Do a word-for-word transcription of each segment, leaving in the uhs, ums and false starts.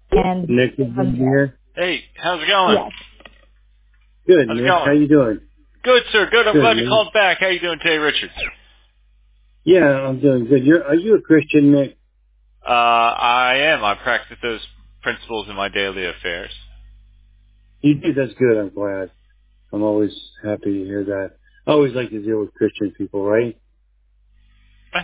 And Nick is in here. Hey, how's it going? yes, Good, How's it Nick. How going? you doing? Good, sir. Good. I'm Good, glad you Nick. called back. How you doing today, Richard? Yeah, I'm doing good. You're, are you a Christian, Nick? Uh, I am. I practice those principles in my daily affairs. You do. That's good. I'm glad. I'm always happy to hear that. I always like to deal with Christian people, right? Eh,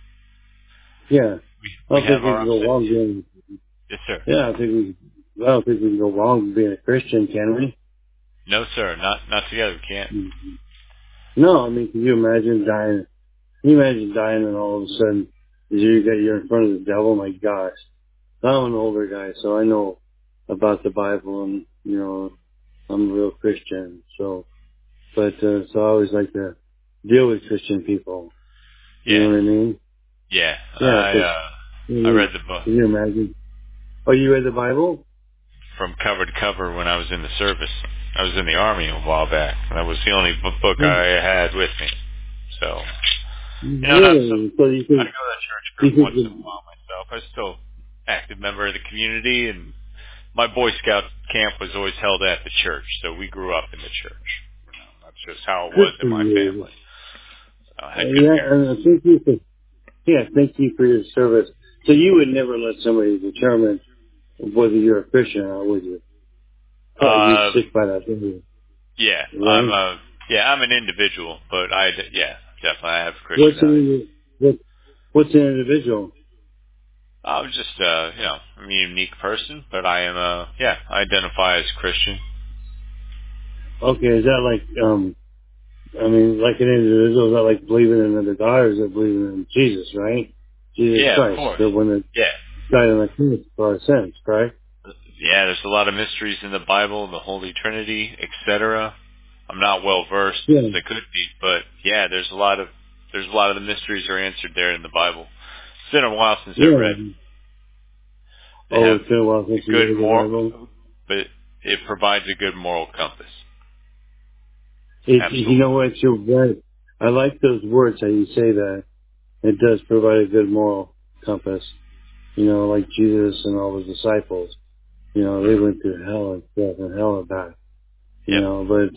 Yeah. We I we don't think have we our can ups go and wrong downs. being. Yes, sir. Yeah, I don't think we. I don't think we can go wrong being a Christian, can we? No, sir. Not not together. We can't. Mhm. No, I mean, can you imagine dying? Can you imagine dying and all of a sudden you got you're in front of the devil? My gosh. I'm an older guy, so I know about the Bible, and you know, I'm a real Christian. So, but uh, so I always like to deal with Christian people. You know Yeah. what I mean? Yeah. Yeah, I because uh I can read the book you imagine? Oh, you read the Bible? from cover to cover when I was in the service. I was in the army a while back. That was the only bu- book Hmm. I had with me. So, you know, not some. Really? So you I go think to that church you group think once in a the, while myself. I'm still active member of the community, and my Boy Scout camp was always held at the church, so we grew up in the church. You know, that's just how it good was for in my you? family. I Uh, had good yeah, parents. and I thank you for yeah, thank you for your service. So you would never let somebody determine whether you're a Christian or not, would you? Uh, you Uh, stick by that, don't yeah, you? I'm Right? a yeah, I'm an individual, but I yeah, definitely I have Christian What's values. an what, what's an individual? I'm just uh, you know, I'm a unique person, but I am a yeah, I identify as Christian. Okay, is that like um? I mean, like an individual, is that like believing in another God, or is it believing in Jesus, right? Jesus Yeah, of Christ, course. the one that Yeah. died on the cross for our sins, correct? Yeah, there's a lot of mysteries in the Bible, the Holy Trinity, et cetera. I'm not well versed Yeah. as I could be, but yeah, there's a lot of there's a lot of the mysteries are answered there in the Bible. It's been a while since I've Yeah. read. They Oh, have it's been a while since a you good read the moral, Bible. but it provides a good moral compass. It, you know Absolutely. what? You're right. I like those words how you say that. It does provide a good moral compass. You know, like Jesus and all the disciples. You know, they hmm went through hell and death and hell and back. You Yep. know, but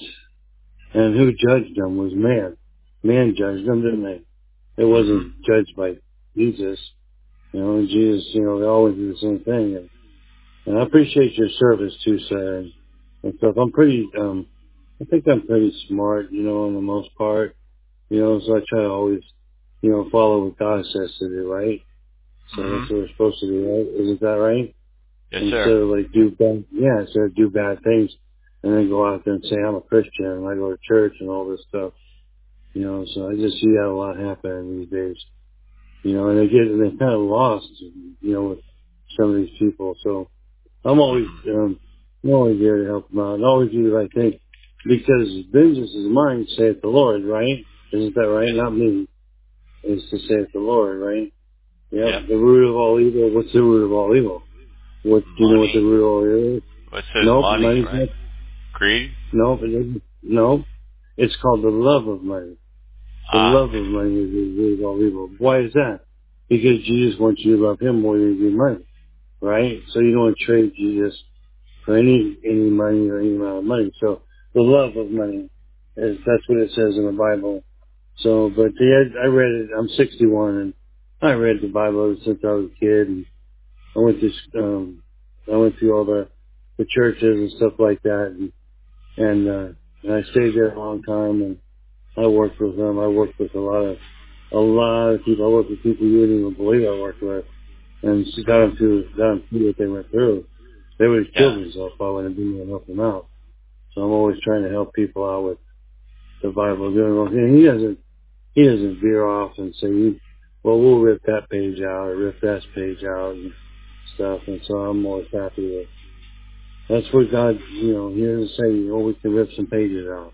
and who judged them was man. Man judged them, didn't they? It hmm wasn't judged by Jesus. You know, and Jesus, you know, they always do the same thing. And, and I appreciate your service too, sir. And, and stuff. I'm pretty, um, I think I'm pretty smart, you know, on the most part. You know, so I try to always, you know, follow what God says to do, right? So hmm that's what we're supposed to do, right? Isn't that right? Yes, Instead sir. of like do bad, yeah, instead of do bad things and then go out there and say I'm a Christian and I go to church and all this stuff. You know, so I just see that a lot happening these days. You know, and they get they kind of lost, you know, with some of these people. So I'm always, hmm um, I'm always there to help them out and always do the right thing because vengeance is mine, saith the Lord, right? Isn't that right? Yes. Not me. It's to saith the Lord, right? Yep. Yep. The root of all evil. What's the root of all evil? What do you know? What the Money. root of all evil is? What says Nope. money, Money's right? not. Greed. Nope. It isn't. Nope. It's called the love of money. The Ah. love of money is the root of all evil. Why is that? Because Jesus wants you to love Him more than you do money, right? So you don't want to trade Jesus for any any money or any amount of money. So the love of money is that's what it says in the Bible. So, but the, I read it. I'm sixty-one, and I read the Bible ever since I was a kid. And I went to um, I went through all the the churches and stuff like that, and and, uh, and I stayed there a long time. And I worked with them. I worked with a lot of a lot of people. I worked with people you wouldn't even believe I worked with, and got hmm them through got them through what they went through. They would have Yeah. killed themselves if I wouldn't have been there to help them out. So I'm always trying to help people out with the Bible doing wrong. And he doesn't he doesn't veer off and say, well, we'll rip that page out or rip that page out and stuff. And so I'm always happy with. That's what God, you know, he doesn't say, oh, we can rip some pages out.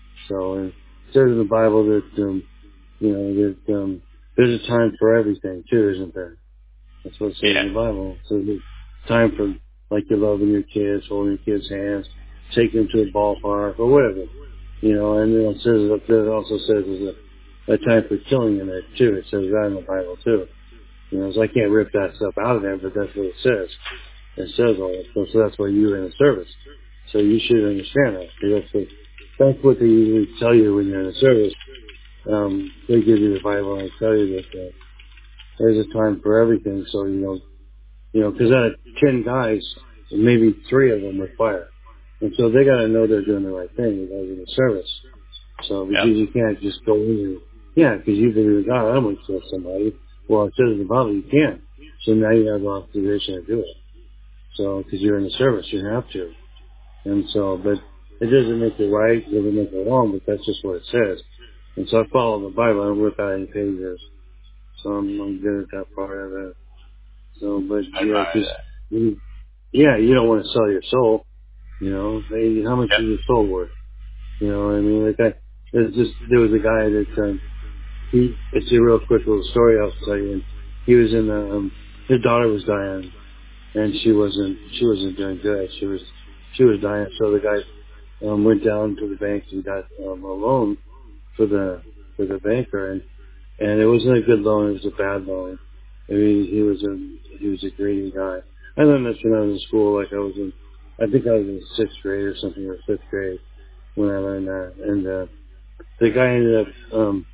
So and it says in the Bible that, um, you know, that um, there's a time for everything too, isn't there? That's what it says in Yeah. the Bible. So there's time for like you're loving your kids, holding your kids' hands, taking them to a ballpark or whatever. You know, and then it says up there, it also says there's a, a time for killing in it too. It says that in the Bible too. You know, so I can't rip that stuff out of there, but that's what it says. It says all that stuff, so that's why you're in the service. So you should understand that. Because that's what, that's what they usually tell you when you're in the service. Um, they give you the Bible and tell you that uh, there's a time for everything. So, you know, you know, because out of ten guys, maybe three of them would fire. And so they got to know they're doing the right thing because in the service. So because Yep. you can't just go in and, yeah, because you believe in God, I'm going to kill somebody. Well, it says in the Bible you can't. So now you have the authorization to do it. So, because you're in the service, you have to. And so, but it doesn't make it right, it doesn't make it wrong, but that's just what it says. And so I follow the Bible, I don't work out any pages. So I'm, I'm good at that part of it. So, but I yeah, admire just, that. you, yeah, you don't want to sell your soul, you know. Hey, how much Yep. is your soul worth? You know what I mean? Like I, there's just, there was a guy that, um, he, it's a real quick little story I'll tell you. And he was in the, um, his daughter was dying and she wasn't, she wasn't doing good. She was, she was dying. So the guy, um, went down to the bank and got, um, a loan for the, for the banker. And, and it wasn't a good loan. It was a bad loan. I mean, he was a, he was a greedy guy. I learned this when I was in school. Like I was in, I think I was in sixth grade or something, or fifth grade when I learned that. And, uh, the guy ended up, um,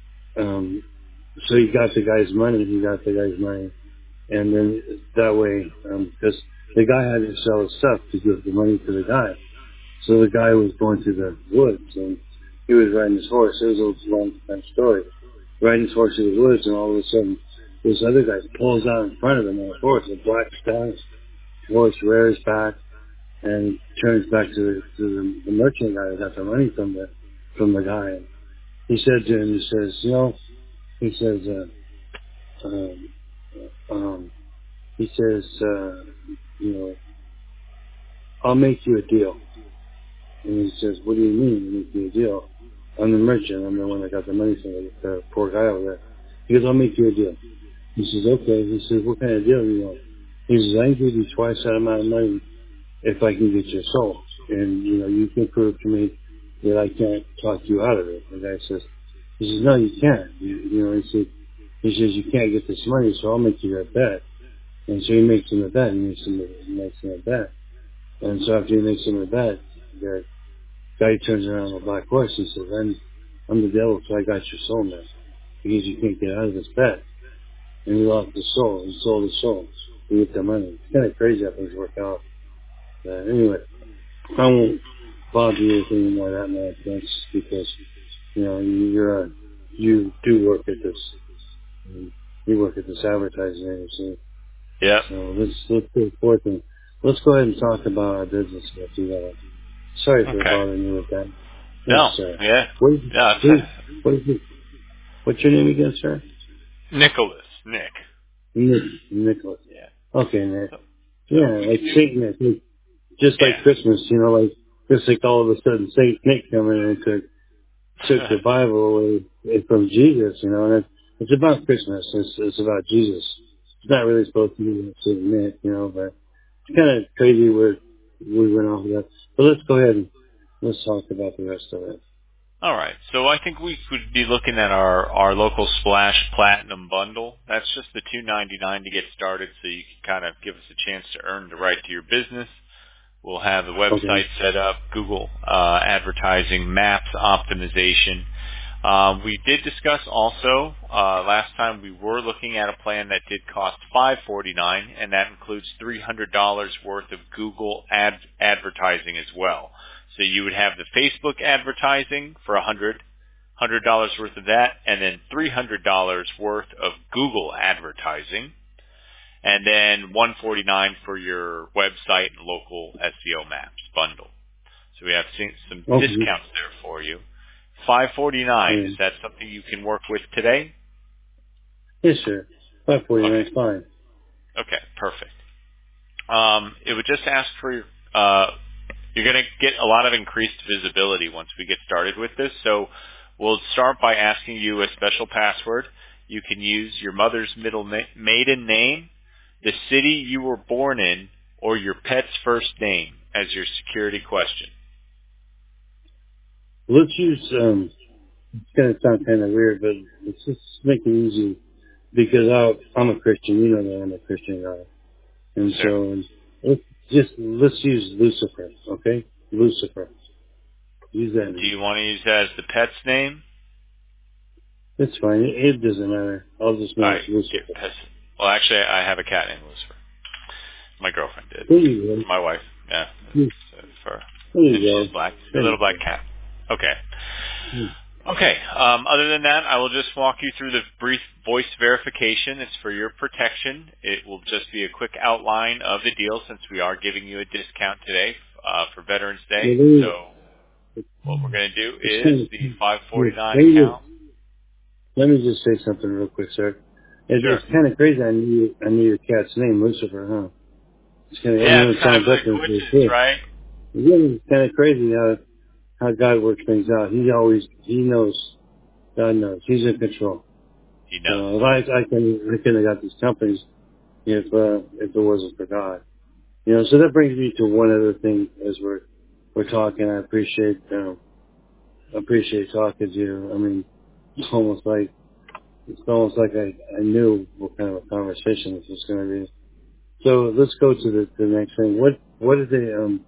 um, so he got the guy's money. He got the guy's money. And then that way, um, because the guy had to sell his stuff to give the money to the guy. So the guy was going through the woods and he was riding his horse. It was a long time story. Riding his horse through the woods and all of a sudden this other guy pulls out in front of him on a horse, a black stallion. The horse rears back and turns back to the, to the, the merchant guy that got the money from the, from the guy. And he said to him, he says, you know, he says, uh, um, um, he says, uh, you know, I'll make you a deal. And he says, what do you mean, make you a deal? I'm the merchant. I'm the one that got the money from the, the poor guy over there. He goes, I'll make you a deal. He says, okay. He says, what kind of deal do you want? He says, I can give you twice that amount of money if I can get your soul. And, you know, you can prove to me that I can't talk you out of it. The guy says, he says, no, you can't. You, you know, he says, he says, you can't get this money, so I'll make you a bet. And so he makes him a bet. He makes him a, he makes him a bet. And so after he makes him a bet, the guy turns around on the black horse and says, I'm, I'm the devil, so I got your soul now. Because you can't get out of this bet. And he lost his soul. He sold his soul to get the money. It's kind of crazy how things work out. But anyway, I won't bother you with any more of that nonsense because, you know, you're a, you do work at this, you work at this advertising agency. Yep. So let's, let's go forth and let's go ahead and talk about our business if you got. Sorry for Okay. bothering you with that. Yes, No. sir. Yeah. What is, Yeah. what is, It's what is it? What's your name again, sir? Nicholas. Nick. Nick, Nicholas. Yeah. Okay, Nick. So, so Yeah, we like can do. Saint Nick. Like, just like Yeah. Christmas, you know, like, just like all of a sudden Saint Nick come in and took, took the Bible away from Jesus, you know, and it's, it's about Christmas. It's, it's about Jesus. It's not really supposed to be Saint Nick, you know, but it's kind of crazy where we went off of that. But let's go ahead and let's talk about the rest of it. All right. So I think we could be looking at our, our local Splash Platinum bundle. That's just the two ninety-nine to get started, so you can kind of give us a chance to earn the right to your business. We'll have the website Okay. set up, Google uh, advertising, maps optimization. Um, we did discuss also uh, last time we were looking at a plan that did cost five forty-nine, and that includes three hundred dollars worth of Google ad advertising as well. So you would have the Facebook advertising for one hundred dollars, one hundred dollars worth of that, and then three hundred dollars worth of Google advertising, and then one forty-nine for your website and local S E O maps bundle. So we have seen some Okay. discounts there for you. five forty-nine, is Um, that something you can work with today? yes, sir. five forty-nine Okay. is fine. Okay, perfect. Um, it would just ask for, uh, you're going to get a lot of increased visibility once we get started with this. So we'll start by asking you a special password. You can use your mother's middle na- maiden name, the city you were born in, or your pet's first name as your security question. Let's use, um, it's going to sound kind of weird, but let's just make it easy because I, I'm a Christian. You know that I'm a Christian guy. And Sure. so Let's just let's use Lucifer, okay? Lucifer. Use that Do name. you want to use that as the pet's name? It's fine. It, it doesn't matter. I'll just All know right. it's Get Lucifer. pets. Well, actually, I have a cat named Lucifer. My girlfriend did. There you My wife. Yeah. go. So for There and you she's go. black. A There little you black go. cat. Okay. Hmm. Okay. Um, other than that, I will just walk you through the brief voice verification. It's for your protection. It will just be a quick outline of the deal since we are giving you a discount today uh, for Veterans Well, Day. there- So what we're going to do it's is kind of, the five yeah, forty-nine let me account. just, let me just say something real quick, sir. It, Sure. it's kind of crazy. I knew I knew your cat's name, Lucifer, huh? It's kind of, I Yeah, know it's it kind of sounds a different, but coincidence, yeah, right? yeah, it's kind of crazy how how God works things out. He always he knows. God knows. He's in control. He You knows. know, if I I can I couldn't have got these companies if uh, if it wasn't for God. You know, so that brings me to one other thing as we're we're talking. I appreciate um, appreciate talking to you. I mean, it's almost like it's almost like I I knew what kind of a conversation this was going to be. So let's go to the the next thing. What what did they um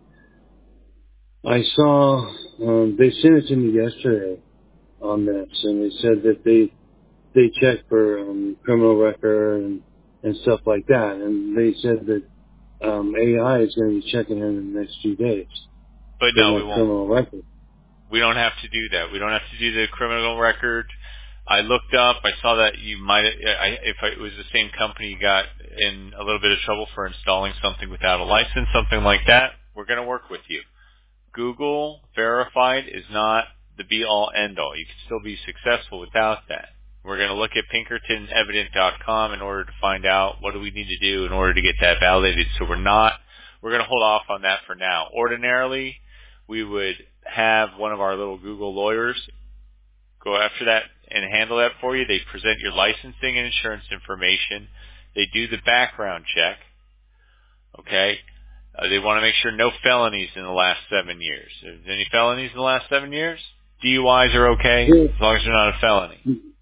I saw um they sent it to me yesterday on this, and they said that they they check for um, criminal record and and stuff like that, and they said that um, A I is going to be checking in in the next few days But for no, my we won't. criminal record. We don't have to do that. We don't have to do the criminal record. I looked up. I saw that you might, I, if it was the same company, you got in a little bit of trouble for installing something without a license, something like that. We're going to work with you. Google verified is not the be all end all. You can still be successful without that. We're going to look at pinkerton evident dot com in order to find out what do we need to do in order to get that validated. So we're not, we're going to hold off on that for now. Ordinarily, we would have one of our little Google lawyers go after that and handle that for you. They present your licensing and insurance information. They do the background check. Okay? Uh, they want to make sure no felonies in the last seven years. If there's any felonies in the last seven years, D U Is are okay Yeah. as long as they're not a felony.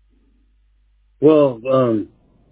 Well, um,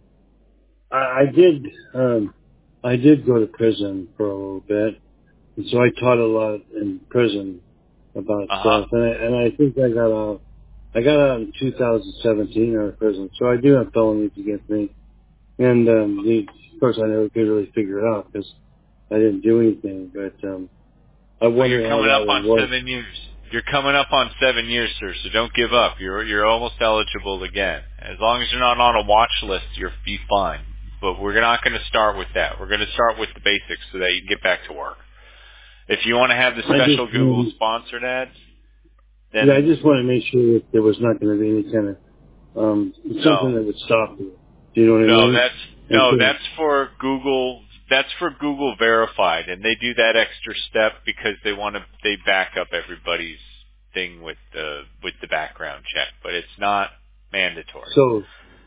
I, I did um, I did go to prison for a little bit, and so I taught a lot in prison about Uh-huh. stuff, and I, and I think I got out. I got out in two thousand seventeen out of prison, so I do have felonies against me. And um, the, of course, I never could really figure it out because I didn't do anything. But um, I Well, you're wonder how coming that up would on work. seven years. You're coming up on seven years, sir, so don't give up. You're you're almost eligible again. As long as you're not on a watch list, you'll be fine. But we're not going to start with that. We're going to start with the basics so that you can get back to work. If you want to have the I just, special Google um, sponsored ads, yeah, I then just want to make sure that there was not going to be any kind of um, something no. that would stop you. Do you know what I No, mean? that's And no, so, that's for Google. That's for Google Verified, and they do that extra step because they want to they back up everybody's thing with the with the background check, but it's not mandatory. so,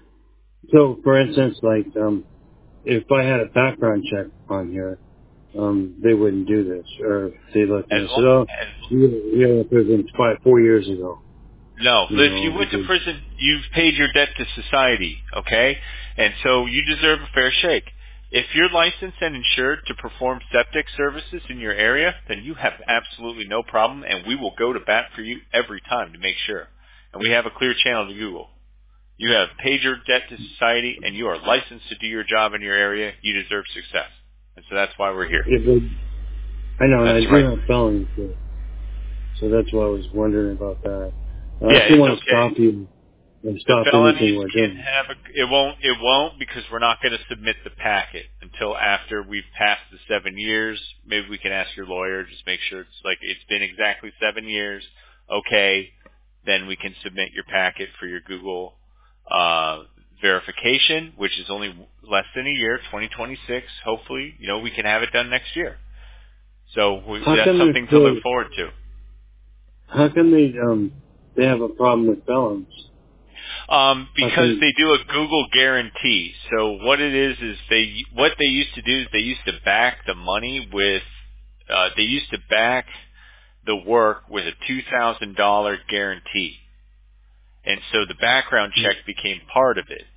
so for instance, like um, if I had a background check on here, um, they wouldn't do this, or they looked As and said, long "Oh, as you you were in prison five, four years ago," no, you if you know, went to because prison, you've paid your debt to society, okay, and so you deserve a fair shake. If you're licensed and insured to perform septic services in your area, then you have absolutely no problem, and we will go to bat for you every time to make sure. And we have a clear channel to Google. You have paid your debt to society, and you are licensed to do your job in your area. You deserve success. And so that's why we're here. it would. I know, and I That's do right. have felonies, so, so that's why I was wondering about that. Uh, I Yeah, just don't it's want to okay. stop you and The stop felonies anything we're can doing. have a, it won't, it won't because we're not going to submit the packet until after we've passed the seven years. Maybe we can ask your lawyer, just make sure it's like, it's been exactly seven years. Okay. Then we can submit your packet for your Google, uh, verification, which is only less than a year, twenty twenty-six. Hopefully, you know, we can have it done next year. So we, How that's come they're something to look still? forward to. How come they um they have a problem with felons? Um, How because come? they do a Google guarantee. So what it is is they what they used to do is they used to back the money with uh, they used to back the work with a two thousand dollar guarantee, and so the background check became part of it.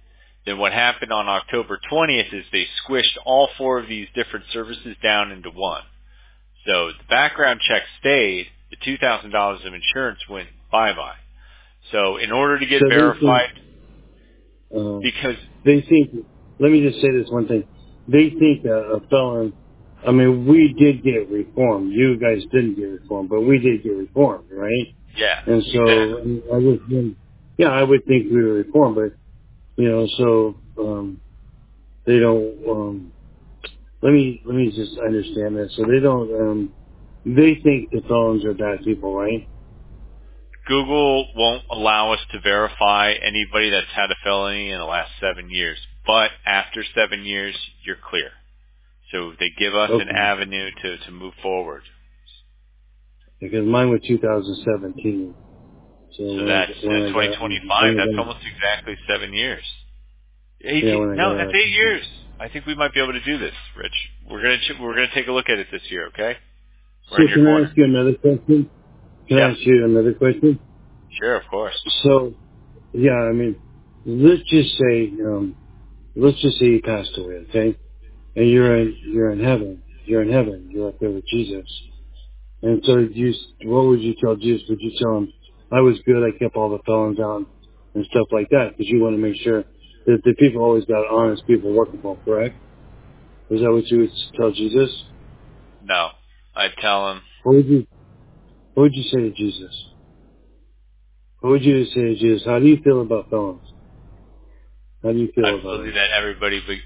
then what happened on October twentieth is they squished all four of these different services down into one. So the background check stayed, the two thousand dollars of insurance went bye-bye. So in order to get So they verified, think, uh, because, they think, let me just say this one thing. They think a, a felon, I mean, we did get reformed. You guys didn't get reformed, but we did get reformed, right? yeah, And so exactly. I would think, yeah, I would think we were reformed, but, you know, so, um, they don't, um, let me, let me just understand this. So they don't, um, they think the felons are bad people, right? Google won't allow us to verify anybody that's had a felony in the last seven years. But after seven years, you're clear. So they give us an Okay. avenue to, to move forward. Because mine was two thousand seventeen. So So when I, that's when uh, I got, twenty twenty-five. when I That's got, almost exactly seven years. yeah, Eighteen? when I No, got that's out. eight years. I think we might be able to do this, Rich. We're gonna ch- we're gonna take a look at it this year. Okay? We're So in your can I corner. ask you another question? Can I Yep. ask you another question? Sure, of course. So, yeah, I mean, let's just say, um, let's just say you passed away, okay? And you're in, you're in heaven. You're in heaven. You're up there with Jesus. And so you, what would you tell Jesus? Would you tell him, I was good, I kept all the felons out and stuff like that, because you want to make sure that the people always got honest people working for them, correct? Is that what you would tell Jesus? No, I tell him What would you, what would you say to Jesus? What would you say to Jesus? How do you feel about felons? How do you I feel about believe them? that everybody, but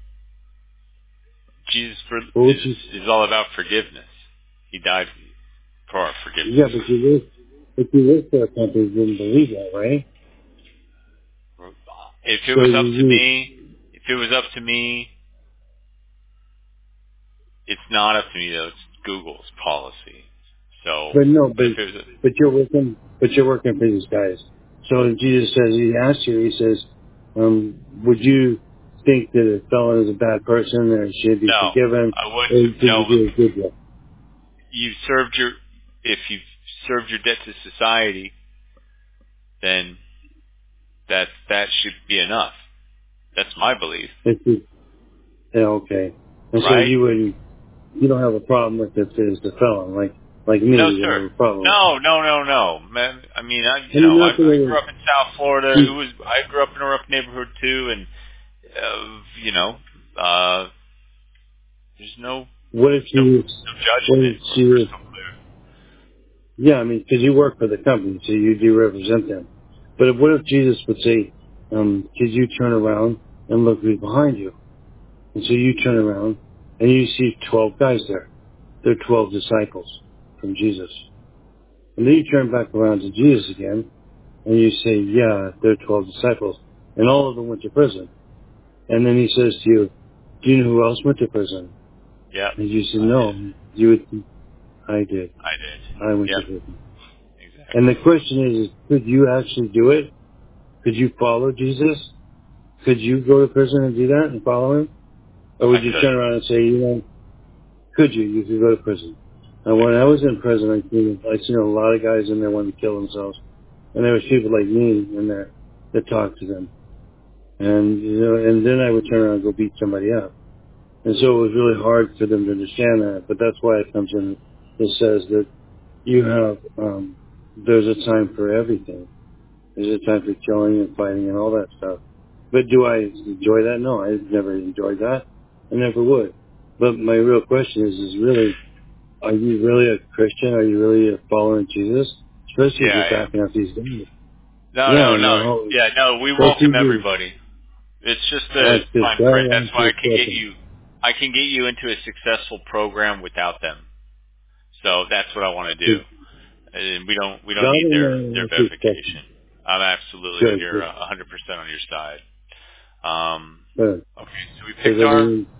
Jesus for, What would is you, is all about forgiveness. He died for our yeah, forgiveness. but you work, but you work for a company that didn't believe that, right? If it So was you, up to you me, if it was up to me, it's not up to me though. It's Google's policy. So, but no, but but, if it was, a, but you're working, but you're working for these guys. So Jesus says, he asks you, he says, um, would you think that a felon is a bad person or should be no, forgiven I or wouldn't. should you No, do a good job? you served your. If you've served your debt to society, then that that should be enough. That's my belief, It's just, yeah, okay. And so right? you wouldn't, you don't have a problem with it as the felon, like, like me, No, you wouldn't sir. have a problem with it. No, no, no, no, man. I mean, I, I you mean, know, I, not I grew that up in South Florida. It I, was, I grew up in a rough neighborhood too, and uh, you know, uh, there's no, what if there's no, you, no what judgment. if We're you, crystal clear. yeah, I mean, because you work for the company, so you do represent them. But if, what if Jesus would say, um, could you turn around and look who's behind you? And so you turn around and you see twelve guys there. They're twelve disciples from Jesus. And then you turn back around to Jesus again and you say, yeah, they're twelve disciples. And all of them went to prison. And then he says to you, do you know who else went to prison? Yep, And you say, I did. no. You would, I did. I did. I went to Yep, prison. And exactly. the question is, is could you actually do it? Could you follow Jesus? Could you go to prison and do that and follow him? Or I would you could. turn around and say, you know, could you? You could go to prison. And when I was in prison, I seen, I seen a lot of guys in there wanting to kill themselves. And there was people like me in there that talked to them. And, you know, and then I would turn around and go beat somebody up. And so it was really hard for them to understand that. But that's why it comes in, it says that you have, um, there's a time for everything. There's a time for killing and fighting and all that stuff. But do I enjoy that? No, I never enjoyed that. I never would. But my real question is, is really, are you really a Christian? Are you really a follower of Jesus? Especially if Yeah, you're I am. backing up these guys. No, Yeah, no, I no. know. Yeah, no. We That's welcome easy. everybody. It's just a That's just, fine print. that That's why I answers can the get question. you. I can get you into a successful program without them. So that's what I want to do. And we don't we don't God need and their man their answers the question. verification. I'm absolutely on Good, your good, uh, one hundred percent on your side. Um, good. okay, so we Because picked I our mean,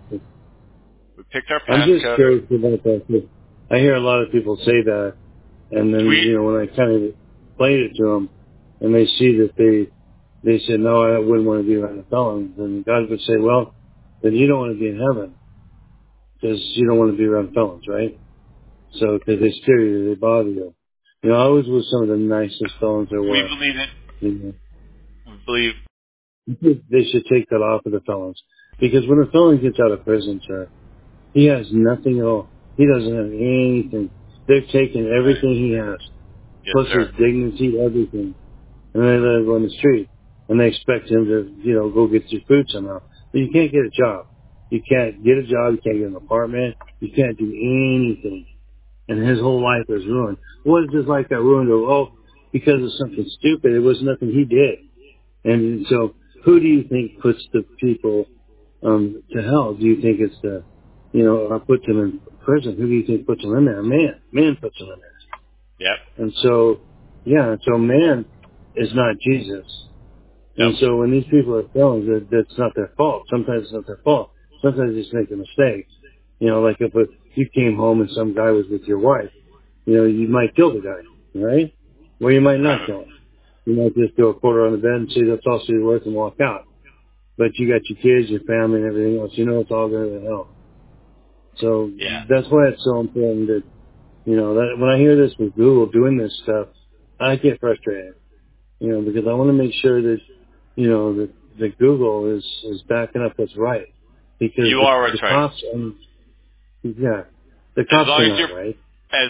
we picked our I'm just passcode. curious about that. Too. I hear a lot of people say that, and then, We you know, when I kind of explain it to them, and they see that they, they said, no, I wouldn't want to be around a felon, then God would say, well, then you don't want to be in heaven, because you don't want to be around felons, right? So, because they scare you, they bother you. You know, I was with some of the nicest felons there we were. believe in You know. we believe They should take that off of the felons. Because when a felon gets out of prison, sir, he has nothing at all. He doesn't have anything. They've taken everything he has, Yes, plus his sir. dignity, everything. And they let him on the street. And they expect him to, you know, go get your food somehow. But you can't get a job. You can't get a job. You can't get an apartment. You can't do anything. And his whole life is ruined. What is his life got ruined? Oh, because of something stupid. It was nothing he did. And so who do you think puts the people um, to hell? Do you think it's the, you know, or puts them in prison? Who do you think puts them in there? Man. Man puts them in there. Yep. And so, yeah, so man is not Jesus. Yep. And so when these people are felons, that, that's not their fault. Sometimes it's not their fault. Sometimes they just make a mistake. You know, like if a, you came home and some guy was with your wife, you know, you might kill the guy, right? Or you might not kill him. You might just do a quarter on the bed and say that's all she's worth and walk out. But you got your kids, your family, and everything else. You know it's all going to hell. So Yeah. that's why it's so important that, you know, that when I hear this with Google doing this stuff, I get frustrated. You know, because I want to make sure that, you know, that, that Google is, is backing up what's right. Because You the, are the what's right. cops, I mean, yeah, the As cops long are as not you're right. as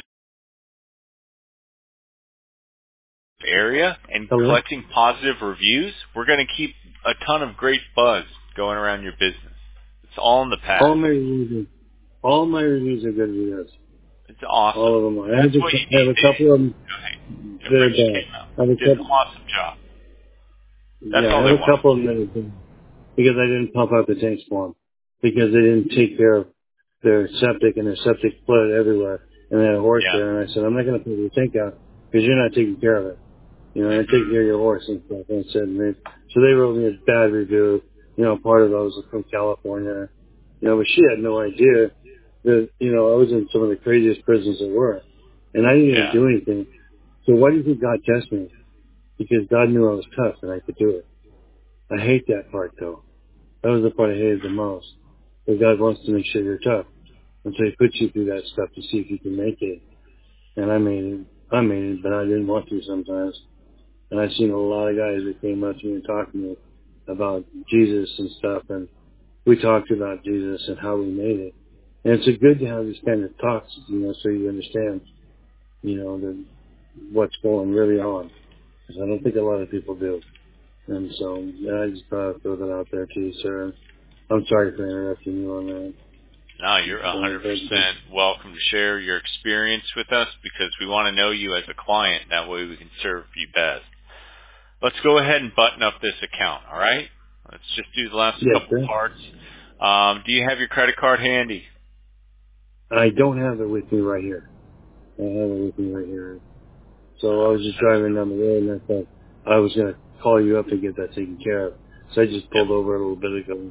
area and Hello? collecting positive reviews, we're going to keep a ton of great buzz going around your business. It's all in the All past. my reviews are, all my reviews are good reviews. It's awesome. All of them are. I have That's a, what you I have need a to couple of them do. Okay. that are Rich bad. came out. I have a Did an couple, awesome job. That's yeah, I all they have a want. couple of them that are bad because I didn't pump out the tanks for them. Because they didn't take care of their septic and their septic flooded everywhere. And they had a horse Yeah. there and I said, I'm not going to put your tank out because you're not taking care of it. You know, and taking care of your horse and stuff. And I said, and they, so they wrote me a bad review. You know, part of those was from California. You know, but she had no idea that, you know, I was in some of the craziest prisons there were. And I didn't even Yeah. do anything. So why do you think God tested me? Because God knew I was tough and I could do it. I hate that part though. That was the part I hated the most. But God wants to make sure you're tough. And so he puts you through that stuff to see if you can make it. And I made it. I made it, but I didn't want to sometimes. And I've seen a lot of guys that came up to me and talked to me about Jesus and stuff. And we talked about Jesus and how we made it. And it's a good to have these kind of talks, you know, so you understand, you know, the, what's going really on. Because I don't think a lot of people do. And so yeah, I just thought I'd throw that out there to you, sir. I'm sorry for interrupting you on that. No, you're So, one hundred but, percent welcome to share your experience with us because we want to know you as a client. That way we can serve you best. Let's go ahead and button up this account, all right? Let's just do the last yes, couple sir. parts. Um, do you have your credit card handy? I don't have it with me right here. I have it with me right here. So I Uh, was just driving down the road and I thought I was going to call you up to get that taken care of. So I just yep. pulled over a little bit ago.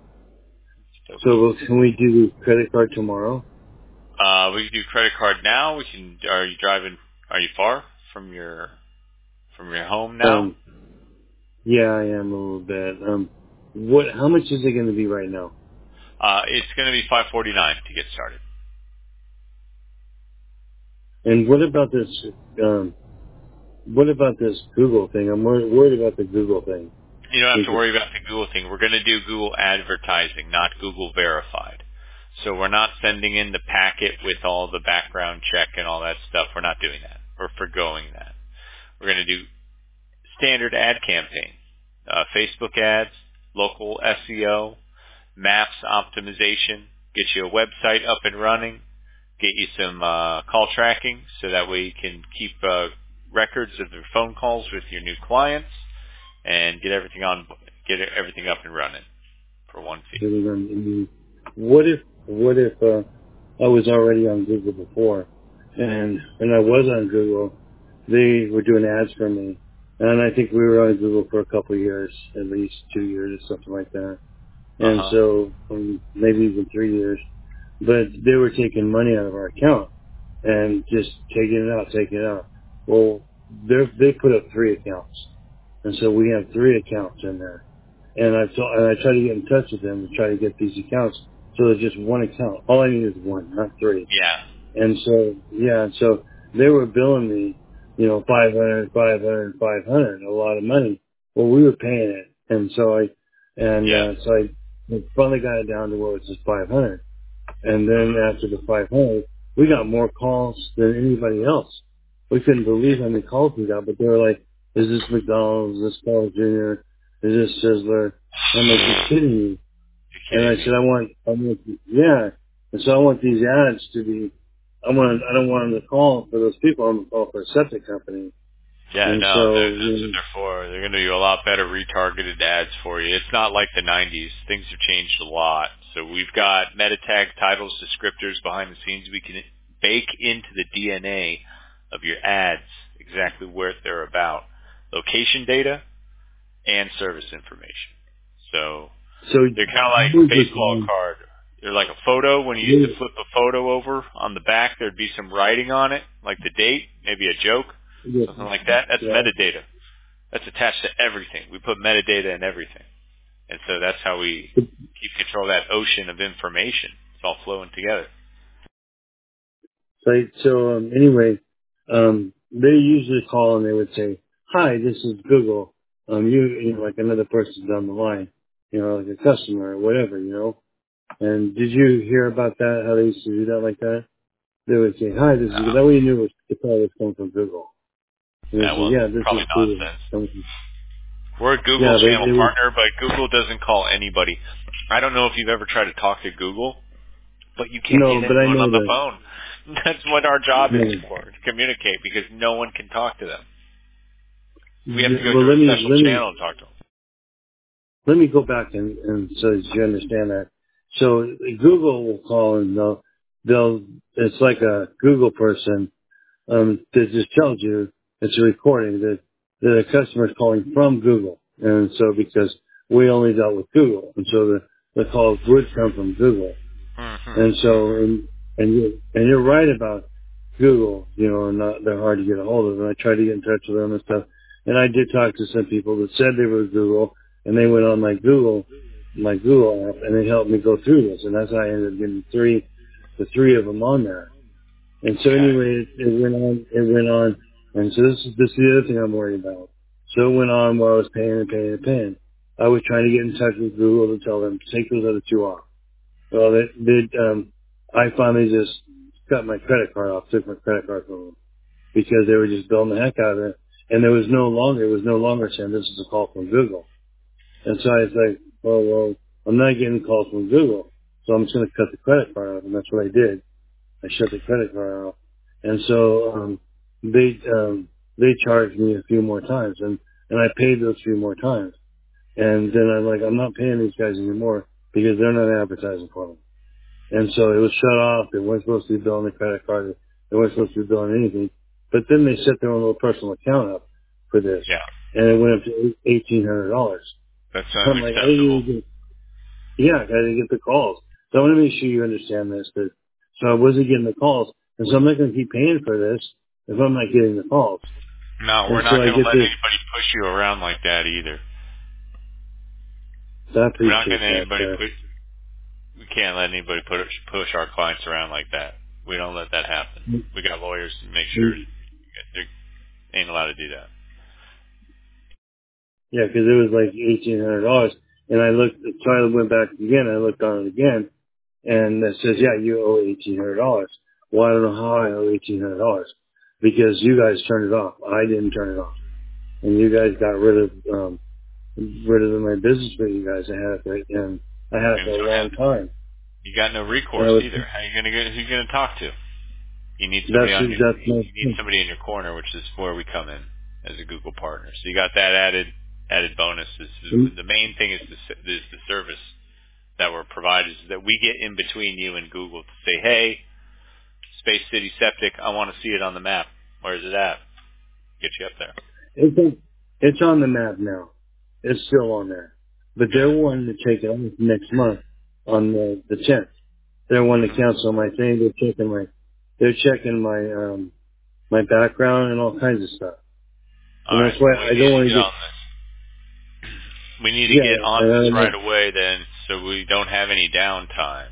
Okay. So can we do the credit card tomorrow? Uh, we can do credit card now. We can. Are you driving? Are you far from your from your home now? Um, yeah, I am a little bit. Um, what? How much is it going to be right now? Uh, it's going to be five forty nine to get started. And what about this? Um, what about this Google thing? I'm wor- worried about the Google thing. You don't have to Because, worry about the Google thing. We're going to do Google advertising, not Google verified. So we're not sending in the packet with all the background check and all that stuff. We're not doing that. We're forgoing that. We're going to do standard ad campaign, uh, Facebook ads, local S E O, maps optimization, get you a website up and running, get you some uh, call tracking so that way you can keep uh, records of your phone calls with your new clients and get everything on, get everything up and running for one fee. what if? What if uh, I was already on Google before, and and I was on Google? They were doing ads for me, and I think we were on Google for a couple of years, at least two years or something like that. Uh And huh. so, um, maybe even three years. But they were taking money out of our account and just taking it out, taking it out. Well, they they put up three accounts, and so we have three accounts in there. And I told, and I tried to get in touch with them to try to get these accounts. So there's just one account. All I need is one, not three. Yeah. And so, yeah, so they were billing me, you know, five hundred, five hundred, five hundred, a lot of money. Well, we were paying it And so I, and, Yeah. uh, so I finally got it down to where it's just five hundred. And then after the five hundred, we got more calls than anybody else. We couldn't believe how many calls we got, but they were like, is this McDonald's? Is this Carl Junior? Is this Sizzler? I'm like, you're kidding me. You're And I kidding me. said, I want, I want, yeah. And so I want these ads to be, I want, I don't want them to call for those people. I'm going to call for a septic company. Yeah, And no, so, they're, that's what you they're for. They're going to do a lot better retargeted ads for you. It's not like the nineties. Things have changed a lot. So we've got meta tag titles, descriptors behind the scenes. We can bake into the D N A of your ads exactly where they're about. Location data and service information. So know, so they're kind of like here's the baseball thing. card. They're like a photo. When you used to flip a photo over on the back, there'd be some writing on it, like the date, maybe a joke, Yeah, something like that. That's yeah. metadata. That's attached to everything. We put metadata in everything. And so that's how we keep control of that ocean of information. It's all flowing together. So, so um, anyway, um, they usually call and they would say, "Hi, this is Google. Um, you, you know, like another person down the line, you know, like a customer or whatever, you know." And did you hear about that? How they used to do that like that? They would say, "Hi, this is Google." No. That way you knew it was, the call was coming from Google. And they Yeah, say, well, "Yeah, this probably is Google." nonsense. Coming from- We're a Google Yeah, they channel they would. partner, but Google doesn't call anybody. I don't know if you've ever tried to talk to Google, but you can't No, get but I anyone know on the that. phone. That's what our job is No. for, to communicate, because no one can talk to them. We have to go Well, through let a me special let me channel to talk to them. let me go back and, and so that you understand that. So Google will call and they'll, they'll, it's like a Google person, um, that just tells you it's a recording that, that a customer is calling from Google. And so because we only dealt with Google and so the, the calls would come from Google. Mm-hmm. And so, and, and you, and you're right about Google, you know, and not, they're hard to get a hold of. And I tried to get in touch with them and stuff. And I did talk to some people that said they were Google and they went on my Google, my Google app and they helped me go through this. And that's how I ended up getting three, the three of them on there. And so Okay. anyway, it, it went on, it went on. And so this is, this is the other thing I'm worried about. So it went on while I was paying and paying and paying. I was trying to get in touch with Google to tell them to take those other two off. Well, they, they, um, I finally just cut my credit card off, took my credit card from them because they were just billing the heck out of it. And there was no longer, it was no longer saying this is a call from Google. And so I was like, well, well, I'm not getting calls from Google. So I'm just going to cut the credit card off. And that's what I did. I shut the credit card off. And so, um, they, um, they charged me a few more times and, and I paid those few more times. And then I'm like, I'm not paying these guys anymore because they're not advertising for me. And so it was shut off. They weren't supposed to be billing the credit card. They weren't supposed to be billing anything. But then they set their own little personal account up for this. Yeah. And it went up to eighteen hundred dollars. That's I'm like, I didn't unacceptable. even get, yeah, I didn't get the calls. So I want to make sure you understand this. That, so I wasn't getting the calls. And so I'm not going to keep paying for this if I'm not getting the calls. No, And we're so not I going to get let this. anybody push you around like that either. I We're not going appreciate to let that. anybody Uh, put, we can't let anybody push, push our clients around like that. We don't let that happen. We got lawyers to make sure they ain't allowed to do that. yeah, because it was like eighteen hundred dollars. And I looked, so I went back again. I looked on it again. And it says, yeah, you owe eighteen hundred dollars. Well, I don't know how I owe eighteen hundred dollars because you guys turned it off. I didn't turn it off. And you guys got rid of, um, rid of my business for you guys. I had it for, and I had it And for so a long have, time. you got no And I recourse was, either. How you going to get, who you going to talk to? You need somebody that's, on your, that's my you need thing. somebody in your corner, which is where we come in as a Google partner. So you got that added, added bonus. Is the main thing is the, is the service that we're provided, is that we get in between you and Google to say, hey, Space City Septic, I want to see it on the map. Where's it at? Get you up there. It's, on- it's on the map now. It's still on there. But they're Good. wanting to take it on next month on the, the tenth. They're wanting to Mm-hmm. cancel my thing. They're checking my, they're checking my, um, my background and all kinds of stuff. All And right. that's why We I need don't to want get to on get, this. We need to get yeah, on and this I'm right like, away then, so we don't have any downtime.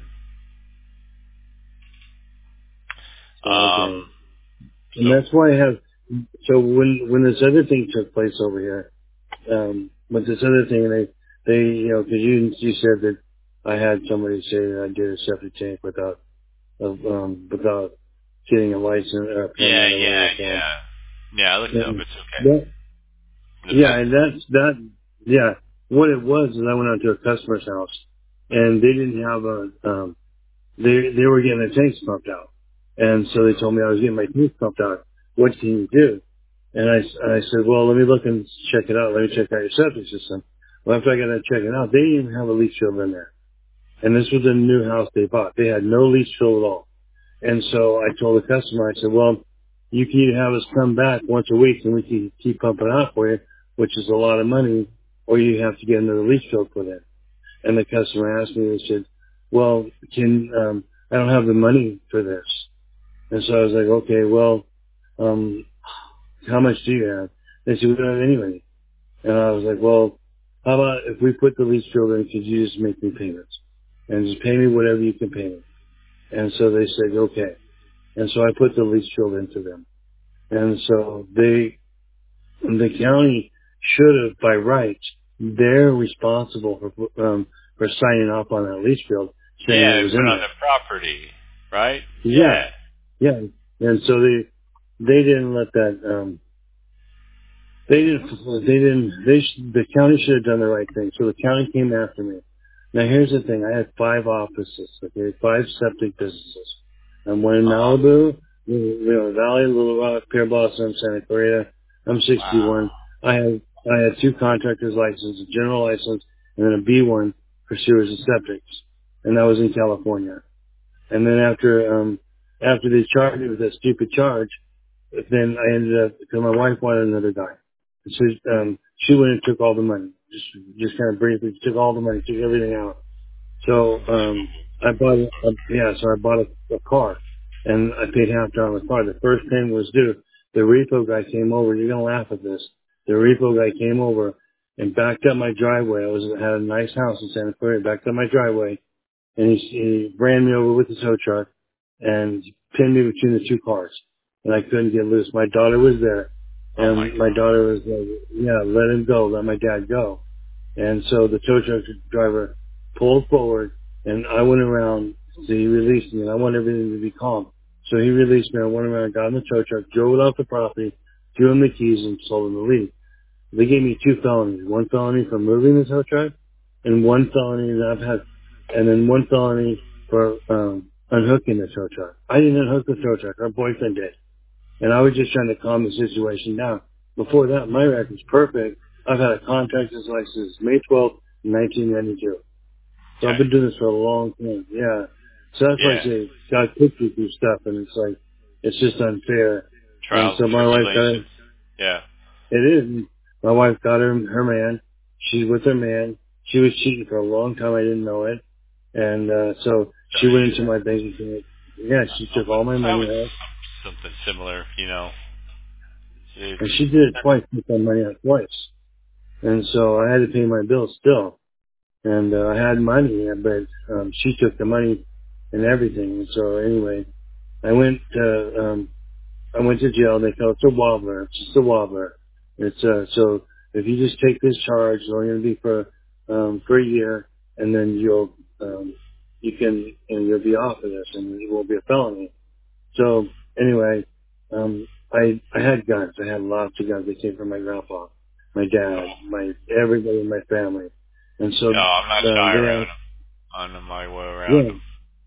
okay. Um, And so that's why I have, so when, when this other thing took place over here, um, but this other thing, they, they, you know, because you, you said that I had somebody say that I did a septic tank without, um, without getting a license or a Yeah, permit or whatever yeah, it's called. yeah. Yeah, I looked it up. And It's okay. that, The yeah, pipe. and that's, that, yeah, what it was is I went out to a customer's house and they didn't have a, um, they, they were getting their tanks pumped out. And so they told me I was getting my tanks pumped out. What can you do? And I, and I said, well, let me look and check it out. Let me check out your septic system. Well, after I got to check it out, they didn't even have a leach field in there. And this was a new house they bought. They had no leach field at all. And so I told the customer, I said, well, you can either have us come back once a week and we can keep pumping out for you, which is a lot of money, or you have to get another leach field put in. And the customer asked me, they said, well, can, um, I don't have the money for this. And so I was like, okay, well, um, how much do you have? They said, we don't have any money. And I was like, well, how about if we put the lease field in, could you just make me payments? And just pay me whatever you can pay me. And so they said, okay. And so I put the lease field into them. And so they, the county should have, by rights, they're responsible for, um, for signing off on that lease field saying Yeah, it they was put it in on there. the property, right? Yeah, Yeah. yeah. And so they, they didn't let that, um, They didn't, they didn't, they, sh- the county should have done the right thing. So the county came after me. Now here's the thing. I had five offices, okay, five septic businesses. And one in Uh-huh. Malibu, Leon Valley, Little Rock, Pierre Blossom, Santa Clarita. I'm Wow. sixty-one. I had, I had two contractors licenses, a general license, and then a B one for sewers and septics. And that was in California. And then after, um, after they charged me with that stupid charge, then I ended up, because my wife wanted another guy. So, um, she went and took all the money. Just, just kind of briefly took all the money, took everything out. So, um, I bought, a, a, yeah, so I bought a, a car and I paid half down on the car. The first payment was due. The repo guy came over. You're going to laugh at this. The repo guy came over and backed up my driveway. I was, had a nice house in Santa Clarita, backed up my driveway and he, he ran me over with the tow truck and pinned me between the two cars, and I couldn't get loose. My daughter was there, Oh my and my god. daughter was like, "Yeah, let him go, let my dad go." And so the tow truck driver pulled forward, and I went around. So he released me, and I want everything to be calm. So he released me. I went around, got in the tow truck, drove it off the property, threw him the keys, and told him to leave. They gave me two felonies. One felony for moving the tow truck, and one felony that I've had, and then one felony for um, unhooking the tow truck. I didn't unhook the tow truck. Our boyfriend did, and I was just trying to calm the situation down. Before that, my record's perfect. I've had a contractor's license May twelfth, nineteen ninety-two. So I've Okay. been doing this for a long time. Yeah. So that's why I Yeah. say God puts you through stuff, and it's like it's just unfair. And Trials so and my wife got it. tribulations. Yeah. It is. My wife got her her man. She's with her man. She was cheating for a long time. I didn't know it. And uh so she Sorry to went hear into that. my bank account. Yeah, she I took would, all my I money would out. something similar, you know. It's, And she did it twice, took my money out twice. And so I had to pay my bills still. And uh, I had money, but um she took the money and everything. And so anyway, I went to um I went to jail. They call it a wobbler. It's just a wobbler. It's uh so if you just take this charge, it's only going to be for um for a year, and then you'll um you can and you'll be off of this, and it won't be a felony. So anyway, um I I had guns. I had lots of guns. They came from my grandpa, my dad, my everybody in my family, and so no, I'm not uh, shy they around asked, them. On my way around yeah. them.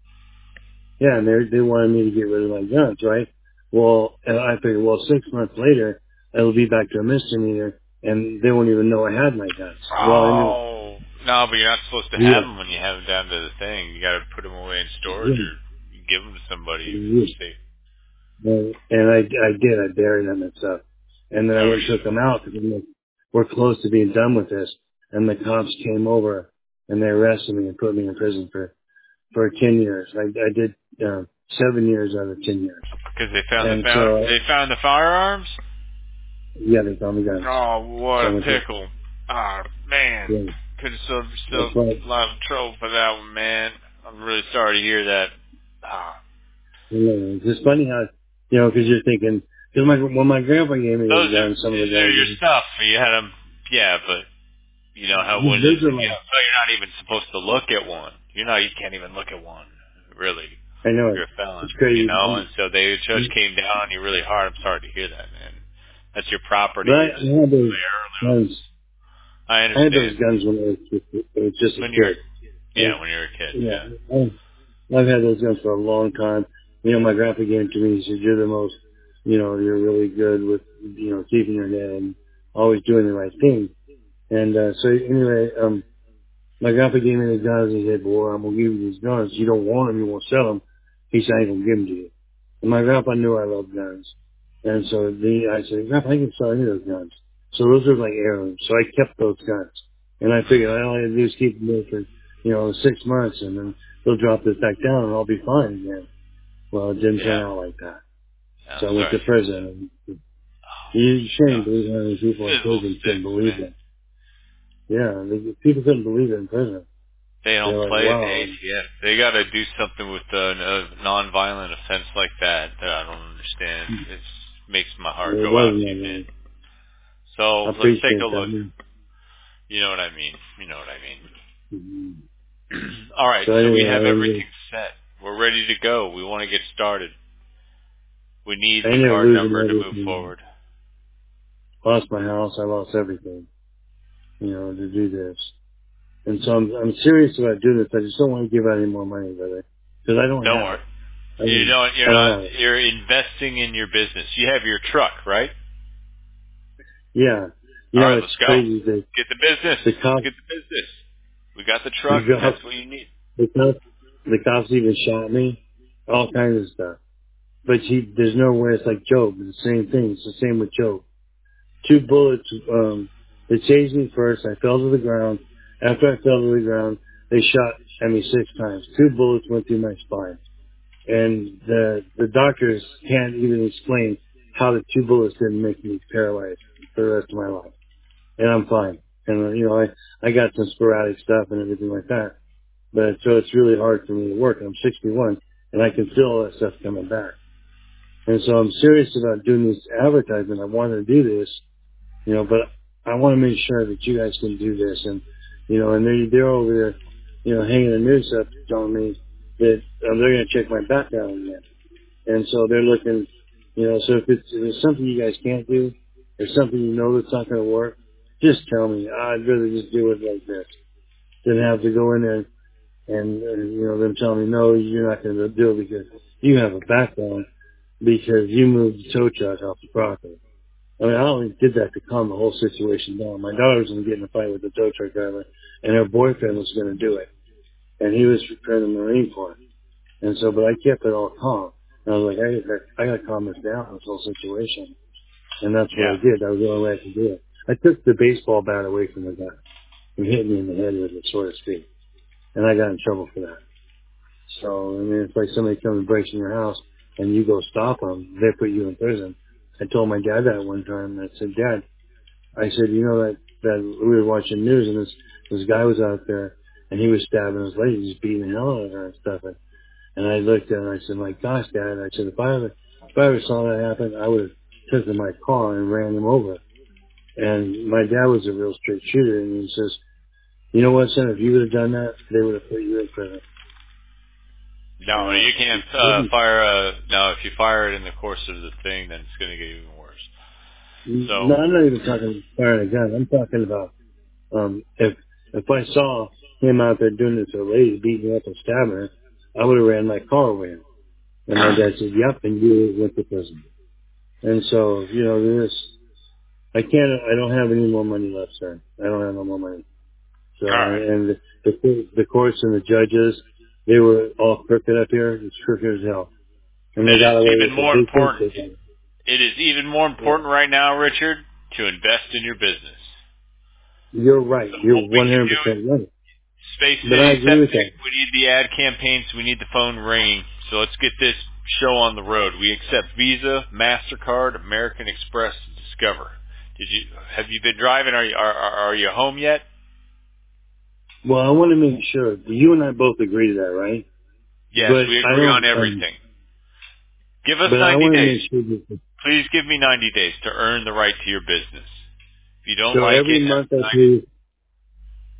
Yeah, and they they wanted me to get rid of my guns, right? Well, and I figured, well, six months later, it'll be back to a misdemeanor, and they won't even know I had my guns. Well, I knew. Oh. No, but you're not supposed to have Yeah, them when you have them down to the thing. You got to put them away in storage yeah, or you give them to somebody for yeah. safe. And and I I did. I buried them and stuff, and then I Oh, went and you. took them out because we're close to being done with this, and the cops came over and they arrested me and put me in prison for for ten years. I I did uh, seven years out of ten years, Because they found the and found so they found the firearms. yeah, they found me guns. Oh, what So I a went to pickle! Ah, man, yeah. could have still still That's right. a lot of trouble for that one, man. I'm really sorry to hear that. Ah, Yeah, it's just funny how, you know, because you're thinking, because my when my grandpa gave me those those are guns, some of the they're your guns, stuff. You had them, yeah, but You know how when it's, Those are you know, like, so you're not even supposed to look at one. You know, you can't even look at one, really. I know You're it. a felon, It's you know. crazy. And so they the judge came down on you really hard. I'm sorry to hear that, man. That's your property. But I, It's I had those the heirlooms. guns. I I had those understand. guns when I was just, I was just a When you're, kid. yeah, And, when you're a kid, yeah, yeah. I, I've had those guns for a long time. You know, my grandpa gave them to me. He said, "You're the most, you know, you're really good with, you know, keeping your head and always doing the right thing." And uh, so anyway, um, my grandpa gave me the guns. He said, "Boy, I'm gonna give you these guns. You don't want them, you won't sell them." He said, "I ain't gonna give them to you." And my grandpa knew I loved guns, and so the I said, "Grandpa, I can sell any of those guns." So those are like heirlooms. So I kept those guns, and I figured all I had to do is keep them there for, you know, six months, and then they'll drop this back down, and I'll be fine again. Well, it didn't turn Yeah. out like that. I'm So I went sorry to to hear that. prison. Oh, You no. shame believe how many people in Fizzle prison couldn't sticks, believe man. it. Yeah, they, people couldn't believe it in prison. They They're don't like, play at the wow, A T F. They got to do something with a, a non-violent offense like that that I don't understand. It makes my heart it go out wasn't to you, that man. way. So I let's take a appreciate look. that. You know what I mean. You know what I Mm-hmm. mean. All right, So so we anyway, have I everything ended, set. We're ready to go. We want to get started. We need I the ended up card losing number to move everything. forward. Lost my house. I lost everything, you know, to do this. And so I'm, I'm serious about doing this. I just don't want to give out any more money, brother, because I don't Don't have worry. it. I You mean, don't. I You're don't not. have it. You're investing in your business. You have your truck, right? Yeah. You All know, right, let's it's go. crazy that Get the business. the Let's cops, get the business. We got the truck, the and that's cops, what you need. the cops, the cops even shot me, all kinds of stuff. But he, there's no way it's like Job. It's the same thing. It's the same with Job. Two bullets, um, they chased me first. I fell to the ground. After I fell to the ground, they shot at me six times. Two bullets went through my spine. And the, the doctors can't even explain how the two bullets didn't make me paralyzed for the rest of my life. And I'm fine. And, uh, you know, I, I got some sporadic stuff and everything like that. But so it's really hard for me to work. I'm sixty-one and I can feel all that stuff coming back. And so I'm serious about doing this advertisement. I want to do this, you know, but I want to make sure that you guys can do this. And, you know, and they, they're over there, you know, hanging the news up telling me that um, they're going to check my background again. And so they're looking, you know, so if it's, if it's something you guys can't do or something you know that's not going to work, just tell me. I'd rather just do it like this than have to go in there and, uh, you know, them telling me, no, you're not going to do it because you have a background because you moved the tow truck off the property. I mean, I only did that to calm the whole situation down. My daughter was going to get in a fight with the tow truck driver, and her boyfriend was going to do it, and he was preparing the Marine Corps. And so, but I kept it all calm. And I was like, I, I got to calm this down, this whole situation. And that's what I Yeah. did. That was the only way I could do it. I took the baseball bat away from the guy and hit me in the head with it, so to speak. And I got in trouble for that. So, I mean, it's like somebody comes and breaks in your house and you go stop them, they put you in prison. I told my dad that one time. I said, Dad, I said, you know that, that we were watching news and this, this guy was out there and he was stabbing his lady, just beating the hell out of her and stuff. And, and I looked at him and I said, my gosh, Dad, I said, if I ever, if I ever saw that happen, I would have taken my car and ran him over. And my dad was a real straight shooter and he says, you know what, son, if you would have done that, they would have put you in prison. No, Uh, you can't uh, fire a. No, if you fire it in the course of the thing, then it's going to get even worse. no, So, I'm not even talking firing a gun. I'm talking about Um, if if I saw him out there doing this to a lady, beating her up and stabbing her, I would have ran my car away. And my dad said, "Yep," and you went to prison. And so, you know, this I can't. I don't have any more money left, sir. I don't have no more money. So, all right. and the the, the courts and the judges, they were all crooked up here. It's crooked as hell, and they It is got away even with the more big things. important. They did. It is even more Yeah. important right now, Richard, to invest in your business. You're right. So You're what we one can hundred do percent right. Space But I City agree with Septic, that. we need the ad campaigns, we need the phone ringing. So let's get this show on the road. We accept Visa, MasterCard, American Express, and Discover. Did you have you been driving? Are you are, are are you home yet? Well, I want to make sure. You and I both agree to that, right? Yes, But we I agree on don't. Um, everything. Give us but I ninety want to days. make sure that. Please give me ninety days to earn the right to your business. If you don't So like every it, month I after pay.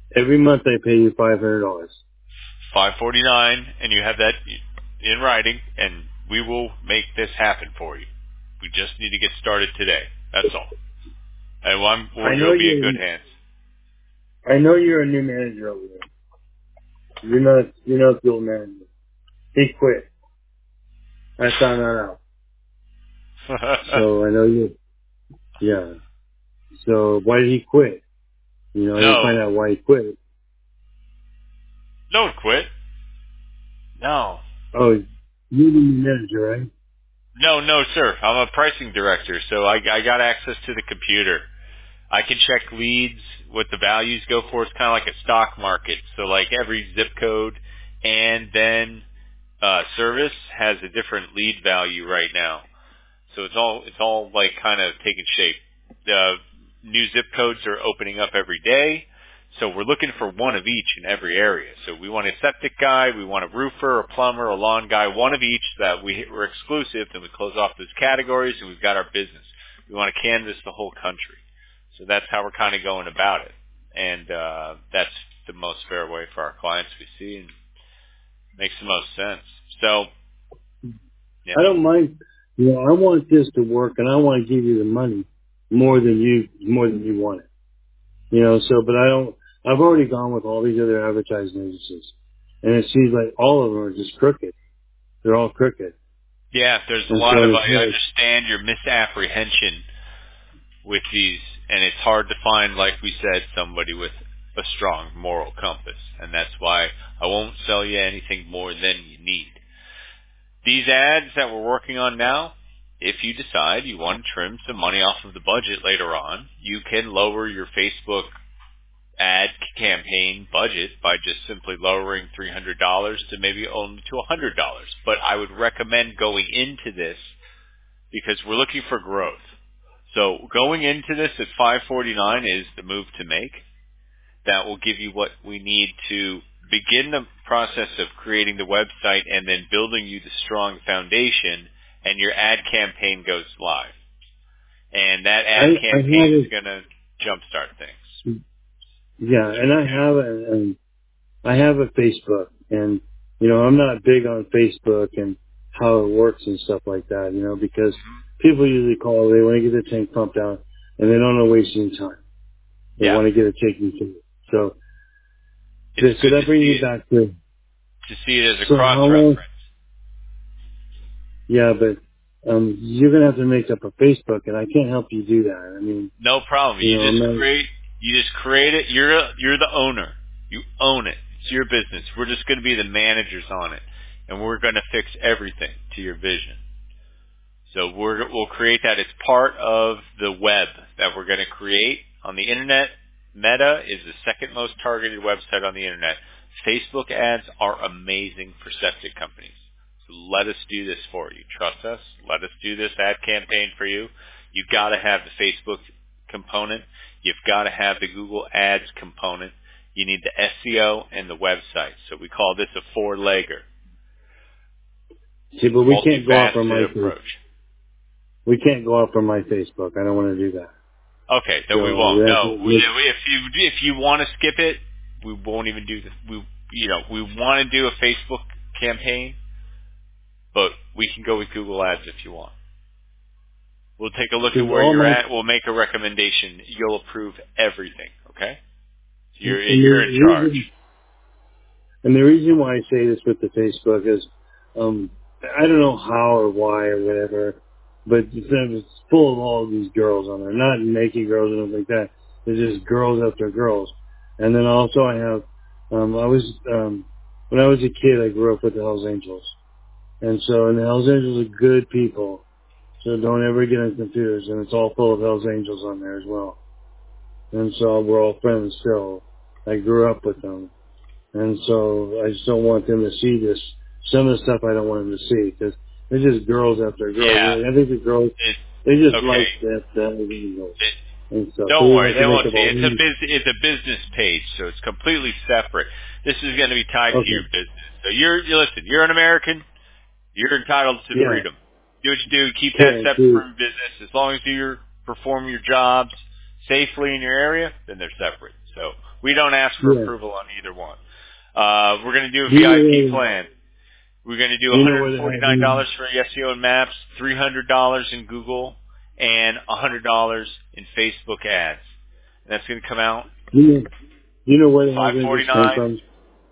Every month I pay you five hundred dollars. five forty-nine, and you have that in writing, and we will make this happen for you. We just need to get started today. That's all. And I'm, I we'll, know you'll be in you. good hands. I know you're a new manager over there. You're not. You're not the old manager. He quit. I found that out. So I know you. Yeah. So why did he quit? You know, I didn't No, find out why he quit. no one quit. No. Oh, you're the new manager, right? No, no, sir. I'm a pricing director, so I, I got access to the computer. I can check leads, what the values go for. It's kind of like a stock market. So like every zip code and then uh, service has a different lead value right now. So it's all it's all like kind of taking shape. The new zip codes are opening up every day. So we're looking for one of each in every area. So we want a septic guy, we want a roofer, a plumber, a lawn guy, one of each that we, we're exclusive, then we close off those categories and we've got our business. We want to canvass the whole country. So that's how we're kind of going about it. And uh, that's the most fair way for our clients we see and makes the most sense. So, yeah. I don't mind. You know, I want this to work, and I want to give you the money more than you more than you want it. You know, so but I don't. I've already gone with all these other advertising agencies, and it seems like all of them are just crooked. They're all crooked. Yeah, there's a And lot so of, it's I like, understand your misapprehension with these, and it's hard to find, like we said, somebody with a strong moral compass. And that's why I won't sell you anything more than you need. These ads that we're working on now, if you decide you want to trim some money off of the budget later on, you can lower your Facebook ad campaign budget by just simply lowering three hundred dollars to maybe only to one hundred dollars. But I would recommend going into this because we're looking for growth. So going into this at five forty-nine is the move to make. That will give you what we need to begin the process of creating the website and then building you the strong foundation, and your ad campaign goes live. And that I, ad I campaign have is going to jumpstart things. a, yeah, and I have a, and I have a Facebook, and you know, I'm not big on Facebook and how it works and stuff like that, you know, because people usually call, they want to get their tank pumped out, and they don't want to waste any time. They Yeah. want to get it taken care of. So, It's so good that to brings see me it, back to, to see it as a so how long, cross-reference. yeah, but um, you're going to have to make up a Facebook, and I can't help you do that. I mean, No problem. you You know, I'm just not, create. You just create it. You're a, you're the owner. You own it. It's your business. We're just going to be the managers on it, and we're going to fix everything to your vision. So we're we'll create that. It's part of the web that we're going to create on the internet. Meta is the second most targeted website on the internet. Facebook ads are amazing for septic companies. So let us do this for you. Trust us. Let us do this ad campaign for you. You've got to have the Facebook component. You've got to have the Google Ads component. You need the S E O and the website. So we call this a four-legger, see, but we can't go off on my multifaceted Facebook. approach. We can't go off on my Facebook. I don't want to do that. Okay, then we So we won't. have No, to we, make, if you if you want to skip it, we won't even do this. We you know we want to do a Facebook campaign, but we can go with Google Ads if you want. We'll take a look at because where all you're my, at. We'll make a recommendation. You'll approve everything. Okay, you're and you're in the charge. reason, and the reason why I say this with the Facebook is, um, I don't know how or why or whatever, but it's, it's full of all these girls on there. Not naked girls and things like that. There's just girls after girls. And then also I have, um, I was, um, when I was a kid, I grew up with the Hells Angels. And so, and the Hells Angels are good people. So don't ever get them confused. And it's all full of Hells Angels on there as well. And so we're all friends still. I grew up with them. And so I just don't want them to see this. Some of the stuff I don't want them to see because they're just girls after girls. Yeah. I think the girls, It, they just okay. like that, that girls It, and stuff. So don't we worry, have to they make won't up see. all It's a these. biz, It's a business page, so it's completely separate. This is going to be tied to your Okay. business. So you're, you listen. You're an American. You're entitled to Yeah. freedom. Do what you do. Keep that Yeah. separate See, from business. As long as you perform your jobs safely in your area, then they're separate. So We don't ask for Yeah. approval on either one. Uh, we're going to do a Do you V I P know, plan. We're going to do do you know where the one hundred forty-nine dollars housing? for S E O and Maps, three hundred dollars in Google, and one hundred dollars in Facebook ads. And that's going to come out Do you know, do you know where the five Hells Angels came forty-nine. from?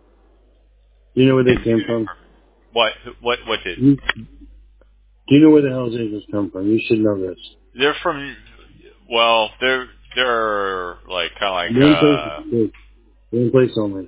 Do you know where they It's came going to from? what what what did? You, do you know where the Hells Angels come from? You should know this. They're from. Well, they're they're like kind of like One place, uh. one place only.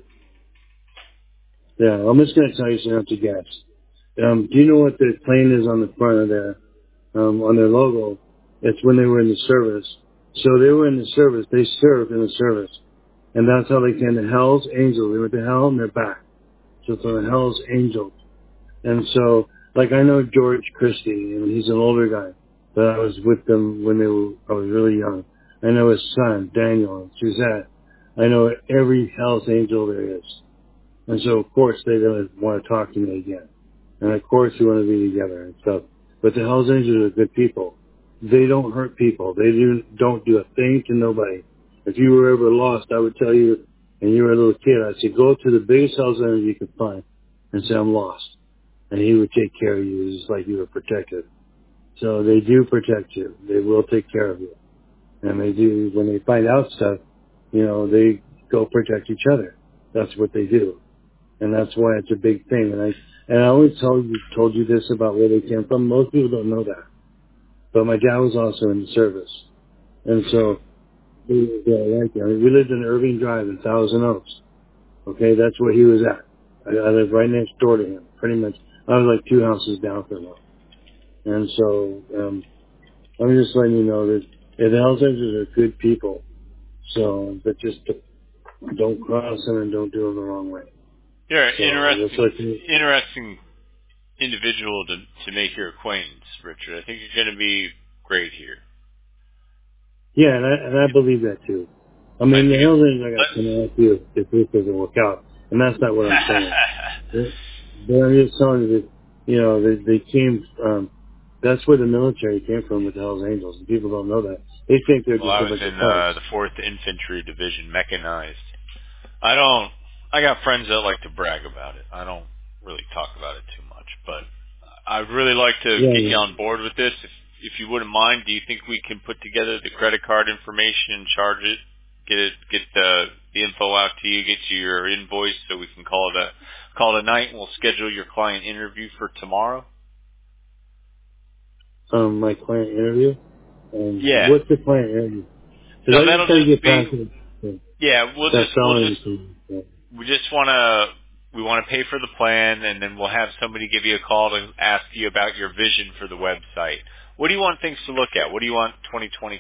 Yeah, I'm just gonna tell you so you don't have to guess. Um, do you know what the plane is on the front of their, um, on their logo? It's when they were in the service. So they were in the service. They served in the service, and that's how they came to Hell's Angels. They went to hell and they're back. So it's on the Hell's Angels. And so, like, I know George Christie, and he's an older guy, but I was with them when they were, I was really young. I know his son, Daniel, and Suzette. I know every Hell's Angel there is. And so, of course, they don't want to talk to me again. And of course, we want to be together and stuff. But the Hell's Angels are good people. They don't hurt people. They do, don't do a thing to nobody. If you were ever lost, I would tell you, and you were a little kid, I'd say, go to the biggest Hell's Angel you could find and say, I'm lost. And he would take care of you just like you were protected. So they do protect you. They will take care of you. And they do, when they find out stuff, you know, they go protect each other. That's what they do. And that's why it's a big thing. And I, and I always told you, told you this about where they came from. Most people don't know that. But my dad was also in the service. And so, we, yeah, like, I mean, we lived in Irving Drive in Thousand Oaks. Okay, that's where he was at. I, I lived right next door to him, pretty much. I was like two houses down from him. And so, um, I'm just letting you know that yeah, the Hells Angels are good people. So, but just don't cross them and don't do them the wrong way. You're an So, that's interesting like, interesting individual to to make your acquaintance, Richard. I think you're going to be great here. yeah, and I, and I believe that too. I I mean, the think Hells Angels I got it's. to ask you if this doesn't work out. And that's not what I'm saying. But I'm just telling you that, you know, they, they came, um, that's where the military came from with the Hells Angels. And people don't know that. They think they're Well, just I a was bunch of in thugs. uh, the fourth Infantry Division, mechanized. I don't. I got friends that like to brag about it. I don't really talk about it too much, but I'd really like to get you Yeah, on board with this. If if you wouldn't mind, do you think we can put together the credit card information and charge it, get it, get the the info out to you, get you your invoice, so we can call it a call it a night, and we'll schedule your client interview for tomorrow? um, my client interview. Um, Yeah. what's the client interview? Because So I just that'll got to just get be past it. So yeah. We'll that's just we'll selling just to me. So. we just want to we want to pay for the plan, and then we'll have somebody give you a call to ask you about your vision for the website. What do you want things to look at? What do you want twenty twenty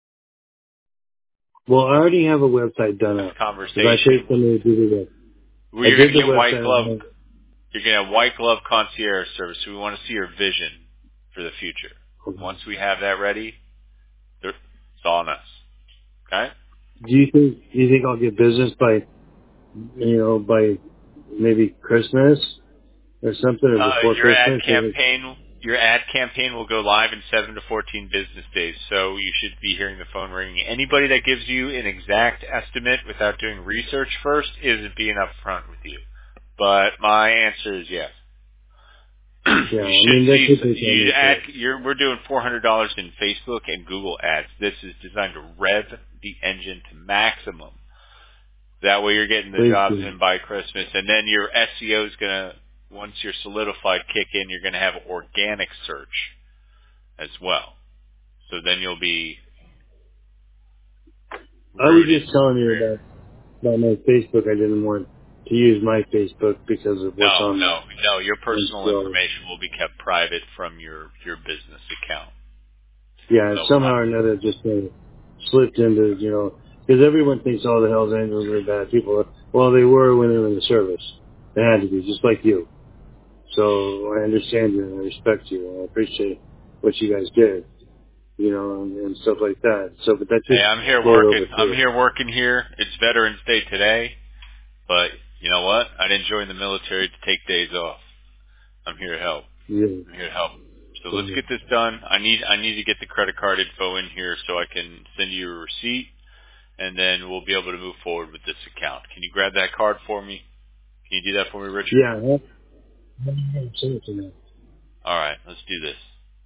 Well, I already have a website done up. Because I paid conversation? somebody to do the web. Well, I you're going did to the get white glove. website. You're going to have white glove concierge service. So we want to see your vision for the future. Once we have that ready, it's all on us. Okay? Do you think, do you think I'll get business by, you know, by maybe Christmas or something or Uh, before your ad Christmas? Or, campaign, your ad campaign will go live in seven to fourteen business days. So you should be hearing the phone ringing. Anybody that gives you an exact estimate without doing research first isn't being upfront with you. But my answer is yes. yeah, You I should mean, that's see. what they tell You me. add. So. You're, we're doing four hundred dollars in Facebook and Google ads. This is designed to rev the engine to maximum. That way, you're getting the Please jobs do. in by Christmas, and then your S E O is gonna. Once you're solidified, kick in. You're gonna have organic search as well. So then you'll be I was rooted. just telling you about, about my Facebook. I didn't want to use my Facebook because of what's No, on no, there. no. Your And personal so, information will be kept private from your your business account. yeah, So we're somehow not. or another it just uh, slipped into, you know, because everyone thinks all the Hells Angels are bad people. Well, they were when they were in the service. They had to be, just like you. So I understand you and I respect you and I appreciate what you guys did, you know, and, and stuff like that. So, but that Hey, just I'm here flowed working. over I'm too. here working here. It's Veterans Day today, but you know what? I didn't join the military to take days off. I'm here to help. Yeah. I'm here to help. So So, let's get this done. I need I need to get the credit card info in here so I can send you a receipt, and then we'll be able to move forward with this account. Can you grab that card for me? Can you do that for me, Richard? Yeah. Well, send it to me. All right, let's do this.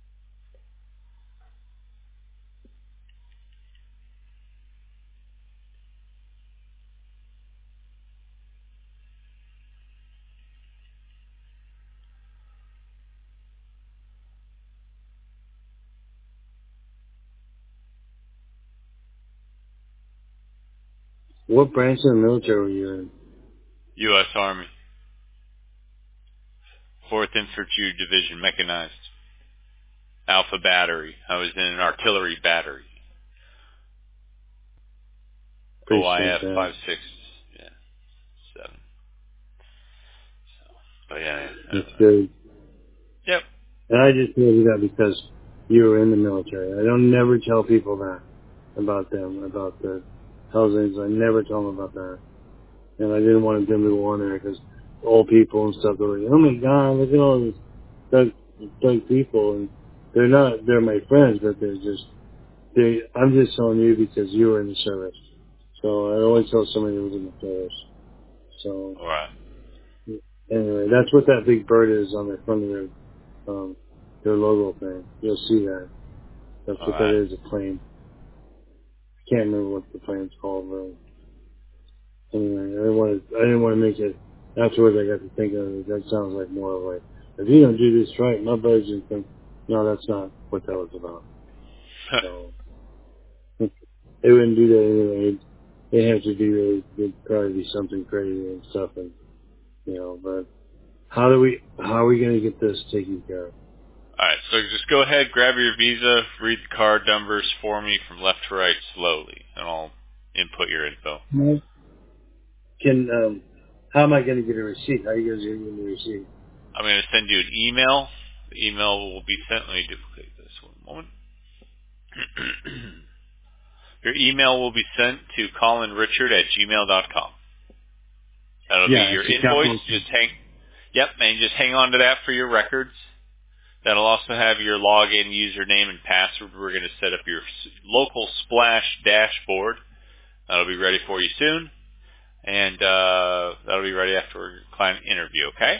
What branch of the military were you in? U S Army, fourth Infantry Division, mechanized. Alpha Battery. I was in an artillery battery. O I Appreciate F that. five six, yeah, seven. So, but yeah, yeah. That's good. Yep. And I just told you that because you were in the military. I don't never tell people that about them, about the housings. I never tell them about that. And I didn't want them to go on there because old people and stuff are like, oh my God, look at all these thug, thug people. And they're not, they're my friends, but they're just, they, I'm just telling you because you were in the service. So I always tell somebody who was in the service. So All right. anyway, that's what that big bird is on the front of their, um, their logo thing. You'll see that. That's All what that right. is, a plane. Can't remember what the plane's called, but anyway, I didn't want to, I didn't want to make it, afterwards I got to thinking of it, that sounds like more of like, if you don't do this right, my buddy's going to think, no, that's not what that was about. So, they wouldn't do that anyway. They have to do, it'd probably be something crazy and stuff, and, you know, but how do we, how are we going to get this taken care of? All right. So just go ahead, grab your Visa, read the card numbers for me from left to right slowly, and I'll input your info. No. Can, um, how am I going to get a receipt? How are you guys going to give me a receipt? I'm going to send you an email. The email will be sent. Let me duplicate this one moment. Your email will be sent to colinrichard at gmail dot com. That'll be Yeah, your it's a invoice. capital. Just hang, yep, and just hang on to that for your records. That'll also have your login, username, and password. We're going to set up your s- local Splash dashboard. That'll be ready for you soon, and uh, that'll be ready after your client interview. Okay?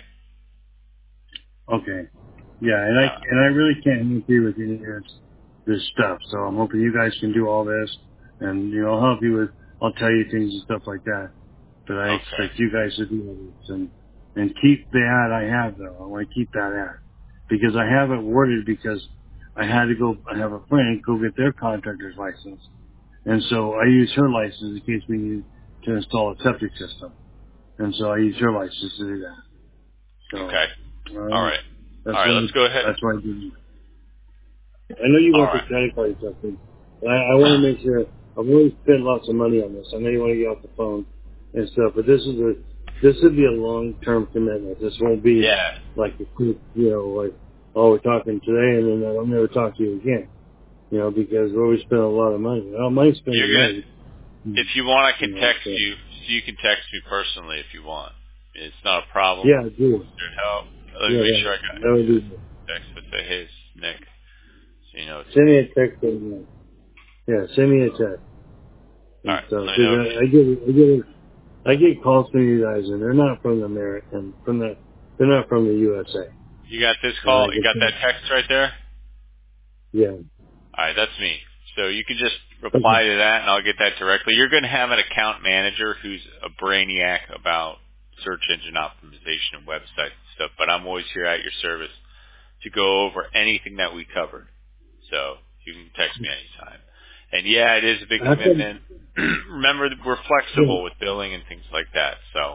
Okay. Yeah, and I Uh, and I really can't agree with any of this, this stuff. So I'm hoping you guys can do all this, and you know, I'll help you with. I'll tell you things and stuff like that. But I okay. expect you guys to do all this and and keep the ad I have though. I want to keep that ad because I have it worded because I had to go. I have a friend go get their contractor's license, and so I use her license in case we need to install a septic system, and so I use her license to do that. Okay. So. All Um, right. that's All right. why Let's go ahead. that's why I did. I know you All want the right. credit card stuff, but I, I want to make sure. I've really spent lots of money on this. I know you want to get off the phone and stuff, but this is a this would be a long term commitment. This won't be Yeah. like a quick, you know, like oh we're talking today and then I'll never talk to you again. You know, because we always spend a lot of money. Well, money's You're spending good. money. If you want, I You can know, text so you. So you can text me personally if you want. It's not a problem. yeah, do There's help. Let me yeah, make that, sure I got that would you be this text to say, hey, it's Nick. So you know it's send me. me a text. And, yeah, send me a text All and right. stuff Let me because know if I, I get I get I get calls from you guys, and they're not from the American, from the, they're not from the U S A. you, you got this And I call. You get got that them. text right there? Yeah. All right. That's me. So you can just Okay. reply to that, and I'll get that directly. You're going to have an account manager who's a brainiac about search engine optimization and website stuff, but I'm always here at your service to go over anything that we covered. So you can text me anytime. And yeah, it is a big How come? commitment. Remember, that we're Yeah. flexible with billing and things like that. So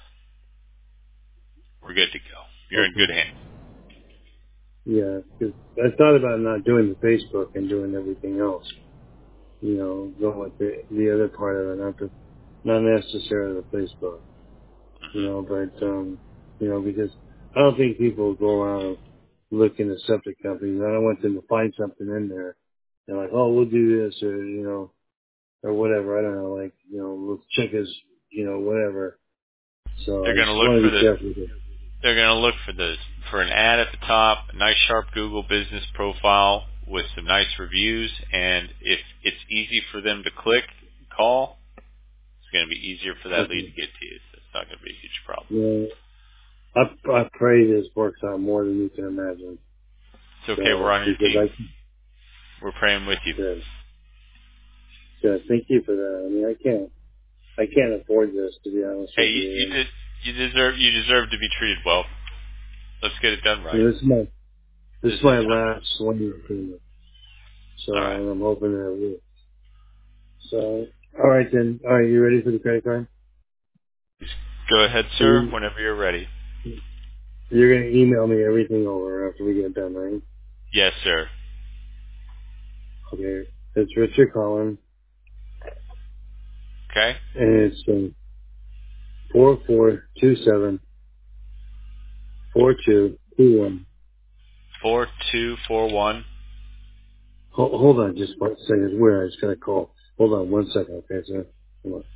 we're good to go. You're in Okay. good hands. Yeah. 'Cause I thought about not doing the Facebook and doing everything else. You know, going with the, the other part of it, not the, not necessarily the Facebook. You know, but, um, you know, because I don't think people go around looking at septic companies. I don't want them to find something in there. They're like, oh, we'll do this or, you know, or whatever. I don't know, like, you know, let's check his, you know, whatever. So They're I going to just look want for to be the. careful with it. They're going to look for the for an ad at the top, a nice sharp Google business profile with some nice reviews, and if it's easy for them to click, call. It's going to be easier for that lead Okay. to get to you. So it's not going to be a huge problem. Yeah. I, I pray this works out more than you can imagine. It's okay. We're So, on your because team. I We're praying with you. good. Good. Thank you for that. I mean, I can't, I can't afford this, to be honest Hey, with you, you. you, And, did, you deserve you deserve to be treated well. Let's get it done you right. know, this is my, this This is is my last swing payment. So, all right. and I'm hoping that it will. So, all right then. All right, you ready for the credit card? Go ahead, So sir. you, Whenever you're ready. you're gonna email me everything over after we get done, right? Yes, sir. Okay. It's Richard Collin, Okay. and it's um, four four two seven four two two one. Four two four one. Hold, hold on, just one second. Where I just got a call. Hold on, one second, okay, sir. Hold on.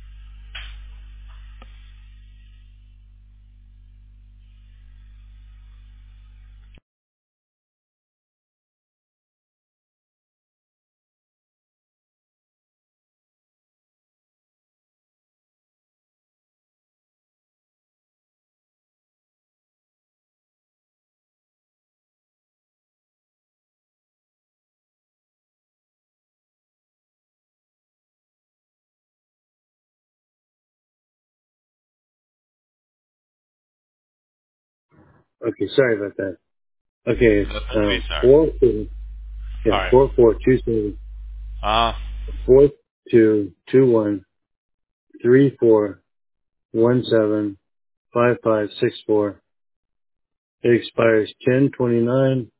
Okay, sorry about that. Okay, it's Nothing to be um sorry. four two yeah All right. four four two seven Uh, four two two one three four one seven five five six four. It expires ten twenty nine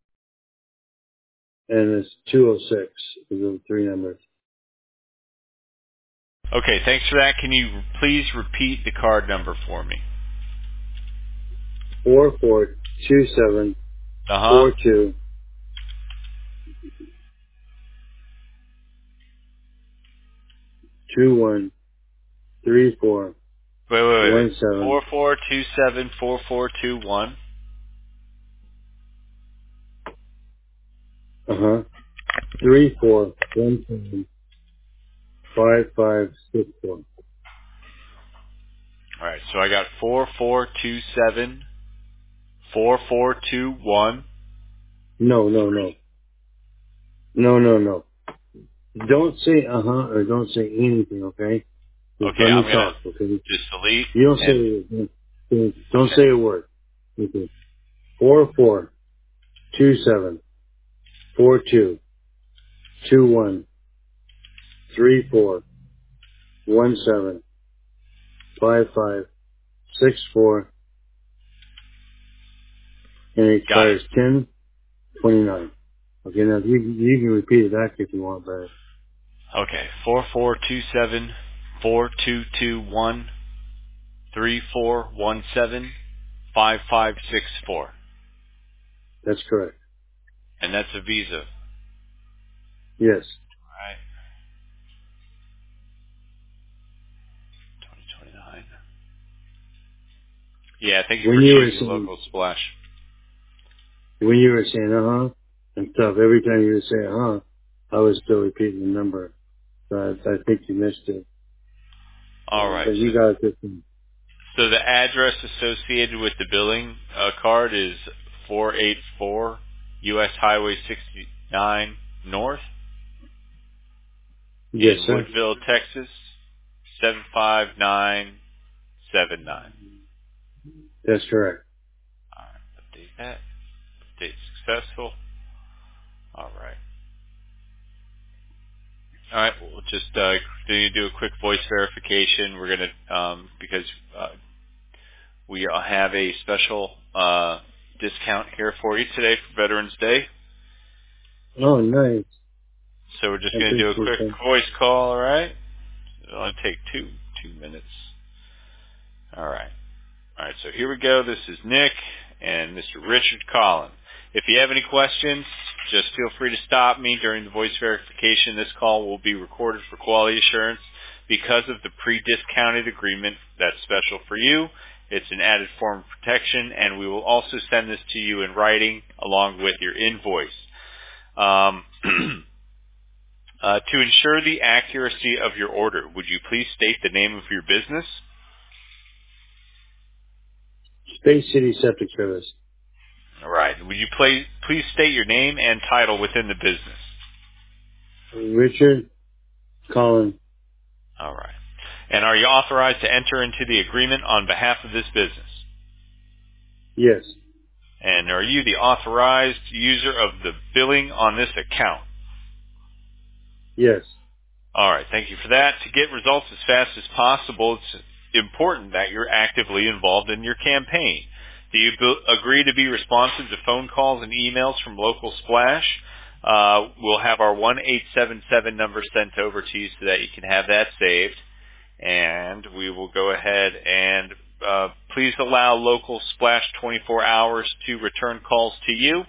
and it's two oh six. Is the three numbers. okay. Thanks for that. Can you please repeat the card number for me? Four four two seven Uh huh. four two two one three four Wait, wait, wait, wait. one seven. Four four two seven four four two one. Uh huh. Three four one seven five five six four. All right. So I got four four two seven four four two one. No, no, no, no, no, no. Don't say uh huh or don't say anything. Okay. Just Okay, let I'm me gonna talk. Okay. just delete You don't and say don't okay. say a word. Okay. Four four two seven four two two one three four one seven five five six four, and it Got it. expires ten twenty nine. Okay. Now you you can repeat it back if you want, but Okay. Four four two seven four two two one three four one seven five five six four. that's correct. And that's a Visa. Yes. All right. Twenty twenty nine. Yeah, thank you When for you were choosing saying local splash. when you were saying uh huh and stuff, every time you would say uh huh, I was still repeating the number. So I, I think you missed it. All Um, right. but So you got it. This one. so the address associated with the billing uh, card is four eight four U S Highway sixty-nine North Yes, in sir. Woodville, Texas seven five nine seven nine. That's correct. All right. Update that. Update successful. All right. All right. We'll just uh, do do a quick voice verification. We're gonna um, because uh, we uh, have a special uh, discount here for you today for Veterans Day. Oh, nice. So we're just I gonna do a appreciate quick that. voice call. All right. It'll only take two two minutes. All right. All right, so here we go. This is Nick and Mister Richard Collin. If you have any questions, just feel free to stop me during the voice verification. This call will be recorded for quality assurance. Because of the pre-discounted agreement that's special for you, it's an added form of protection, and we will also send this to you in writing along with your invoice. Um, Uh, to ensure the accuracy of your order, would you please state the name of your business? Space City Septic Service. All right. Would you please, please state your name and title within the business? Richard Collin. All right. And are you authorized to enter into the agreement on behalf of this business? Yes. And are you the authorized user of the billing on this account? Yes. All right. Thank you for that. To get results as fast as possible, it's important that you're actively involved in your campaign. Do you b- agree to be responsive to phone calls and emails from Local Splash? Uh, we'll have our one eight seven seven number sent over to you so that you can have that saved. And we will go ahead and uh, please allow Local Splash twenty-four hours to return calls to you.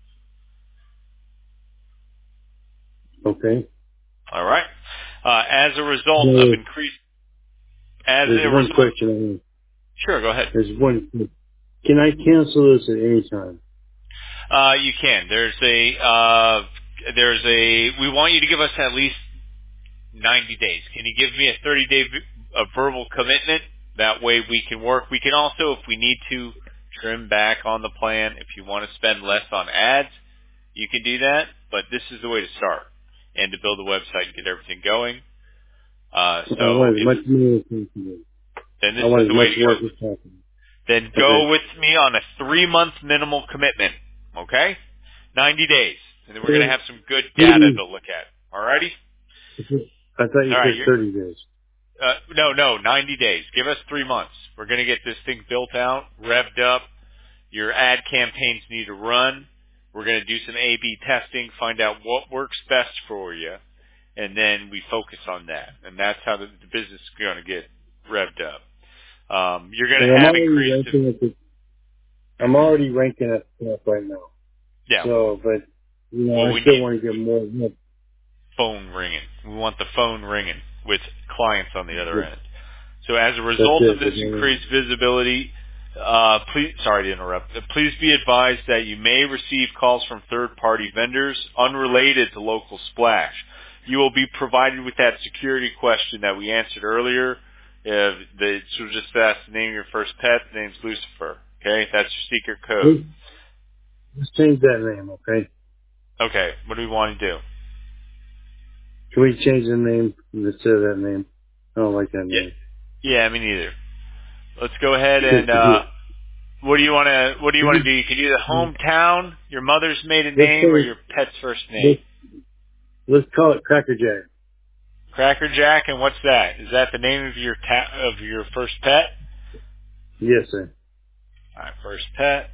Okay. All right. Uh, as a result of There's, increased, as there's a one result, question. sure, go ahead. There's one. Can I cancel this at any time? Uh, you can. There's a, uh, there's a, we want you to give us at least ninety days. Can you give me a thirty day v- a verbal commitment? That way we can work. We can also, if we need to, trim back on the plan. If you want to spend less on ads, you can do that. But this is the way to start and to build a website and get everything going. Uh, I so want as if, much money as possible. then I this want is as the much way to go. work as possible. Then go Okay. with me on a three-month minimal commitment, okay? ninety days. And then we're going to have some good data thirty, to look at. All righty? I thought you All right. said You're, thirty days. uh, no, no, ninety days. Give us three months. We're going to get this thing built out, revved up. Your ad campaigns need to run. We're going to do some A B testing, find out what works best for you, and then we focus on that. And that's how the, the business is going to get revved up. Um, you're going And to I'm have already increased, ranking at the, I'm already ranking at stuff right now. yeah, So, but, you know, well, I we still need want to get more. more phone ringing. We want the phone ringing with clients on the other end. So as a that's result of it. this increased visibility, uh, please, sorry to interrupt, uh, please be advised that you may receive calls from third-party vendors unrelated to Local Splash. You will be provided with that security question that we answered earlier. Uh, the, so just ask the name of your first pet. The name's Lucifer. Okay, that's your secret code. Let's, let's change that name, okay? Okay, what do we want to do? Can we change the name instead of that name? I don't like that Yeah, name. yeah, me neither. Let's go ahead and. Uh, Let's What do you want to What do you want to do? You can do the hometown, your mother's maiden name, or say, your pet's first name. let's, let's call it Cracker Jack. Cracker Jack, and what's that? Is that the name of your ta- of your first pet? Yes, sir. All right, first pet.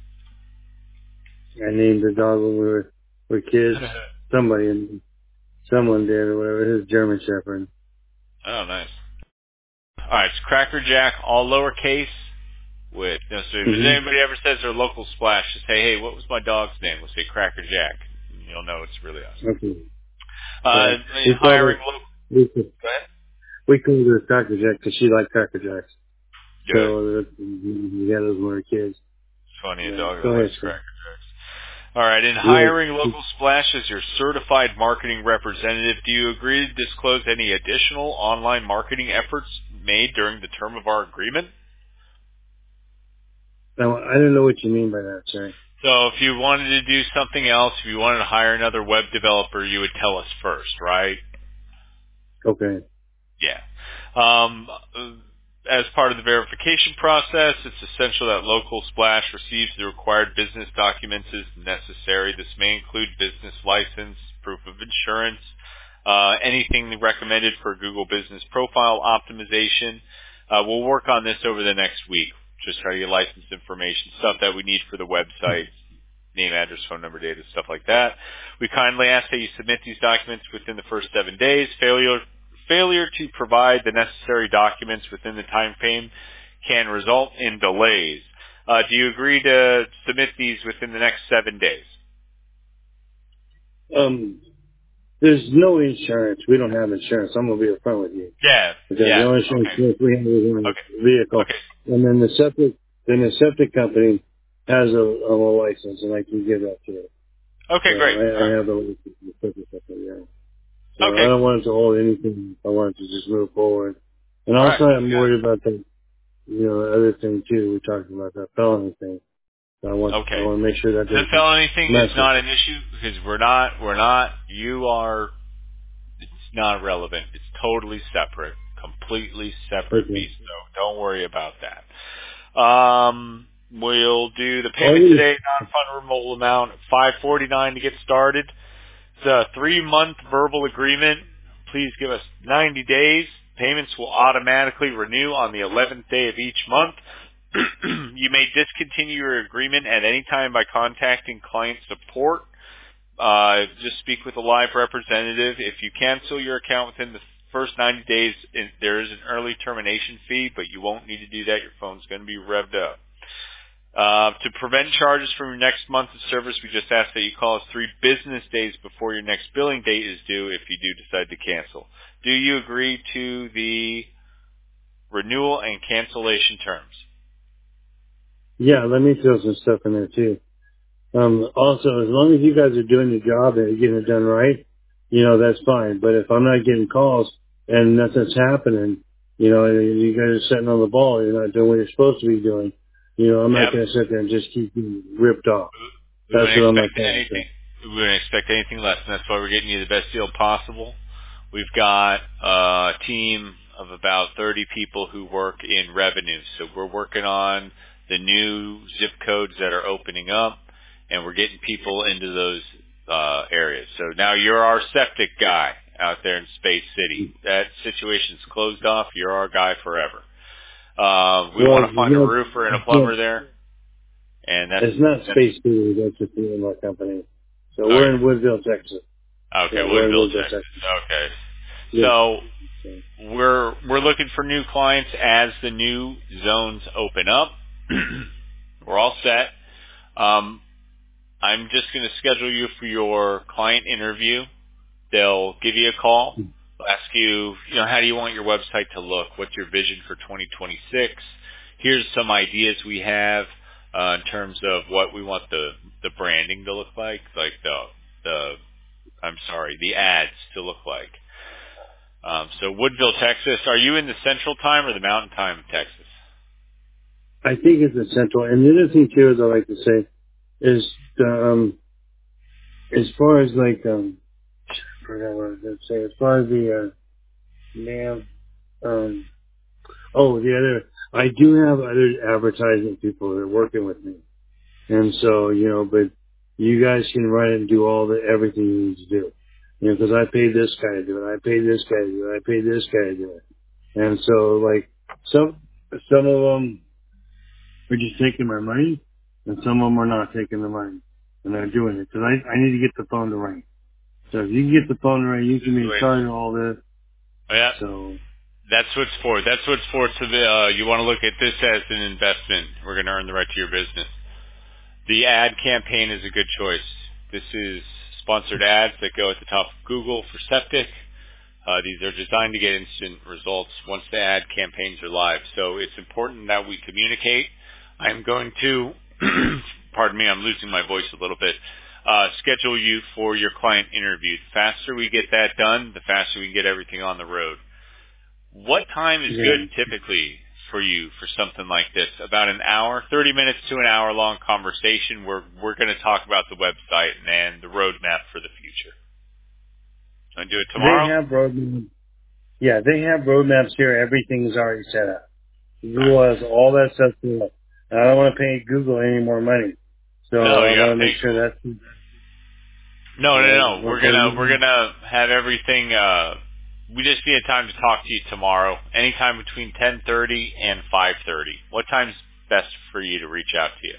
I named the dog when we were, were kids. Somebody, someone did or whatever. His German Shepherd. Oh, nice. All right, it's Cracker Jack, all lowercase. With no, so if Mm-hmm. anybody ever says their local splash, just say, "Hey, what was my dog's name?" We'll say Cracker Jack. And you'll know it's really us. Okay. Uh, Right. in We called hiring her, local. we, Go ahead. we called her Cracker Jack because she liked Cracker Jacks. Good. So uh, we had those when we were kids. It's funny, a Yeah. dog Go that likes ahead, sir. Cracker Jacks. All right. In hiring Yeah. Local Splash as your certified marketing representative, do you agree to disclose any additional online marketing efforts made during the term of our agreement? Now, I don't know what you mean by that, sir. So if you wanted to do something else, if you wanted to hire another web developer, you would tell us first, right? Okay. Yeah. Um, as part of the verification process, it's essential that Local Splash receives the required business documents as necessary. This may include business license, proof of insurance, uh, anything recommended for Google Business Profile optimization. Uh, we'll work on this over the next week. Just try to get license information, stuff that we need for the website, name, address, phone number, data, stuff like that. We kindly ask that you submit these documents within the first seven days. Failure Failure to provide the necessary documents within the time frame can result in delays. Uh, do you agree to submit these within the next seven days? Um, there's no insurance. We don't have insurance. I'm gonna be upfront with you Yeah, because the yeah, only insurance okay, we have is on okay, the vehicle, okay, and then the septic, then the septic company has a, a license, and I can give that to it. okay, So great. I, All I right. have a license for the septic company. Yeah. So I Okay. don't want it to hold anything. I want it to just move forward. And All right. also I'm worried about the, you know, other thing too. We're talking about that felony thing. So I want, I Okay. want to make sure that The doesn't felony thing is mess with not it. an issue because we're not, we're not, you are, it's not relevant. It's totally separate, completely separate Okay. beast. So don't worry about that. Um, we'll do the All payment these, today, non-fundable amount, five forty-nine to get started. It's a three-month verbal agreement. Please give us ninety days. Payments will automatically renew on the eleventh day of each month. You may discontinue your agreement at any time by contacting client support. Uh, just speak with a live representative. If you cancel your account within the first ninety days, it- there is an early termination fee, but you won't need to do that. Your phone's going to be revved up. Uh, to prevent charges from your next month of service, we just ask that you call us three business days before your next billing date is due if you do decide to cancel. Do you agree to the renewal and cancellation terms? yeah, let me throw some stuff in there too. Um, also, as long as you guys are doing your job and getting it done right, you know, that's fine. But if I'm not getting calls and nothing's happening, you know, and you guys are sitting on the ball, you're not doing what you're supposed to be doing, you know, I'm not Yep. going to sit there and just keep getting ripped off. We That's wouldn't what I'm expect not going to do. anything. We wouldn't expect anything less, and that's why we're getting you the best deal possible. We've got uh, a team of about thirty people who work in revenue. So we're working on the new zip codes that are opening up, and we're getting people into those uh, areas. So now you're our septic guy out there in Space City. That situation's closed off. You're our guy forever. Uh, we Well, want to it's find a not, roofer and a it's not, plumber there, and that's it's not that's Space City. That's just the name of our company. So okay. we're in Woodville, Texas. Okay, Yeah, we're in Woodville, Woodville, Texas. Texas. Okay. Yeah. So So, we're we're looking for new clients as the new zones open up. We're all set. Um, I'm just going to schedule you for your client interview. They'll give you a call. They'll ask you, you know, how do you want your website to look? What's your vision for twenty twenty-six? Here's some ideas we have uh, in terms of what we want the the branding to look like, like the the I'm sorry, the ads to look like. Um, so Woodville, Texas. Are you in the Central Time or the Mountain Time of Texas? I think it's essential. And the other thing too is I like to say is, um, as far as like, um, I forgot what I was going to say. As far as the, uh, man, um, oh, the other, I do have other advertising people that are working with me. And so, you know, but you guys can run it and do all the, everything you need to do. You know, cause I paid this guy to do it. I paid this guy to do it. I paid this guy to do it. And so like some, some of them are just taking my money and some of them are not taking the money and they're doing it. Cause I, I need to get the phone to ring. So if you can get the phone to ring, you This can is be the in way it is. charge of all this. Oh, yeah. So That's what's for. That's what's for. To the, uh, you want to look at this as an investment. We're going to earn the right to your business. The ad campaign is a good choice. This is sponsored ads that go at the top of Google for septic. Uh, these are designed to get instant results once the ad campaigns are live. So it's important that we communicate. I'm going to, pardon me, I'm losing my voice a little bit, uh, schedule you for your client interview. The faster we get that done, the faster we can get everything on the road. What time is yeah, good typically for you for something like this? About an hour, thirty minutes to an hour long conversation. We're, we're going to talk about the website and the roadmap for the future. Want to do it they tomorrow? have roadmaps. Yeah, they have roadmaps here. Everything's already set up. All right. Google has all that stuff to it. And I don't want to pay Google any more money. So No, I you got want to to pay make sure Google. that's, you No, no, know, no. once We're I gonna we're get, gonna have everything. Uh, we just need a time to talk to you tomorrow. Anytime between ten thirty and five thirty. What time's best for you to reach out to you?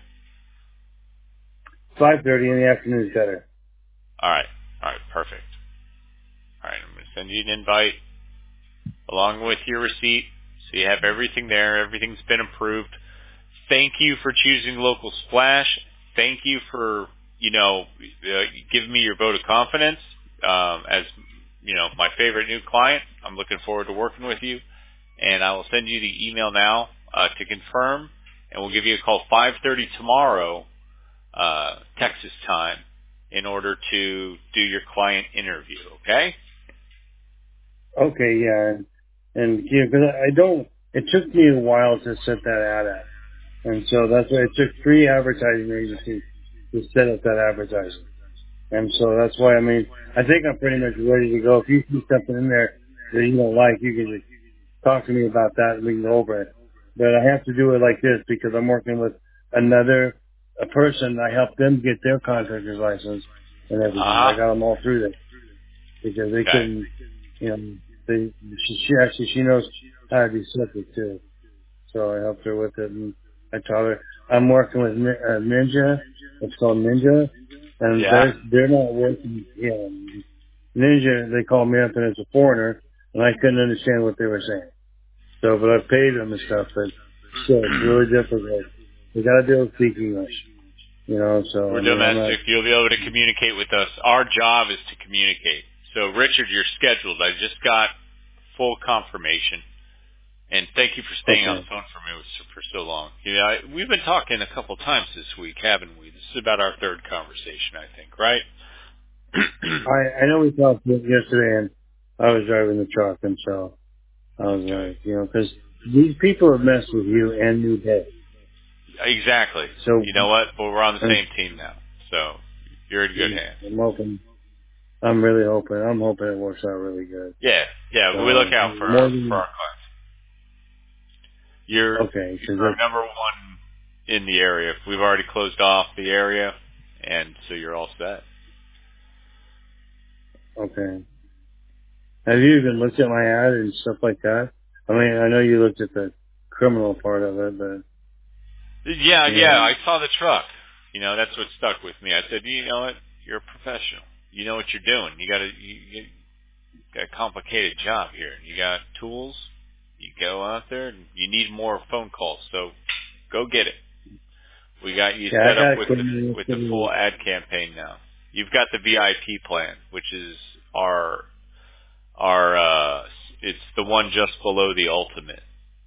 five thirty in the afternoon is better. All right, all right, perfect. All right, I'm gonna send you an invite along with your receipt, so you have everything there. Everything's been approved. Thank you for choosing Local Splash. Thank you for, you know, uh, giving me your vote of confidence um, as, you know, my favorite new client. I'm looking forward to working with you. And I will send you the email now uh, to confirm, and we'll give you a call five thirty tomorrow, uh, Texas time, in order to do your client interview, okay? Okay, yeah, and, and yeah, because I I don't. It took me a while to set that ad up, and so that's why it took three advertising agencies to set up that advertising, and so that's why I mean I think I'm pretty much ready to go. If you see something in there that you don't like, you can just talk to me about that and we can go over it. But I have to do it like this because I'm working with another a person. I helped them get their contractor's license and everything. I Uh-huh. got them all through that because they Okay. couldn't, you know, they she, she actually she knows how to be septic too. So I helped her with it and I taught her. I'm working with Ni- uh, Ninja. It's called Ninja, and Yeah. they're they're not working. You know, Ninja. They called me up and it's a foreigner, and I couldn't understand what they were saying. So, but I've paid them and stuff, but still, it's really difficult. You gotta be able to speak English, you know, so, We're I mean, I'm not, domestic. You'll be able to communicate with us. Our job is to communicate. So, Richard, you're scheduled. I just got full confirmation. And thank you for staying on the okay. phone for me for so long. You know, I, we've been talking a couple times this week, haven't we? This is about our third conversation, I think, right? I, I know we talked yesterday and I was driving the truck and so I was Okay. like, you know, cause these people have messed with you and New Day. Exactly. So, You know what? Well, we're on the and, same team now. So, you're in good hands. I'm hoping, I'm really hoping, I'm hoping it works out really good. Yeah, yeah. We look So, out for more our for than, our clients. You're okay, cause you're that's, number one in the area. We've already closed off the area, and so you're all set. okay. Have you even looked at my ad and stuff like that? I mean, I know you looked at the criminal part of it, but Yeah, you yeah. know, I saw the truck. You know, that's what stuck with me. I said, you know what? You're a professional. You know what you're doing. You got a you, you got a complicated job here. You got tools. You go out there, and you need more phone calls. So go get it. We got you yeah, I set up got with to the me with the full yesterday. ad campaign now. You've got the V I P plan, which is our our uh it's the one just below the ultimate.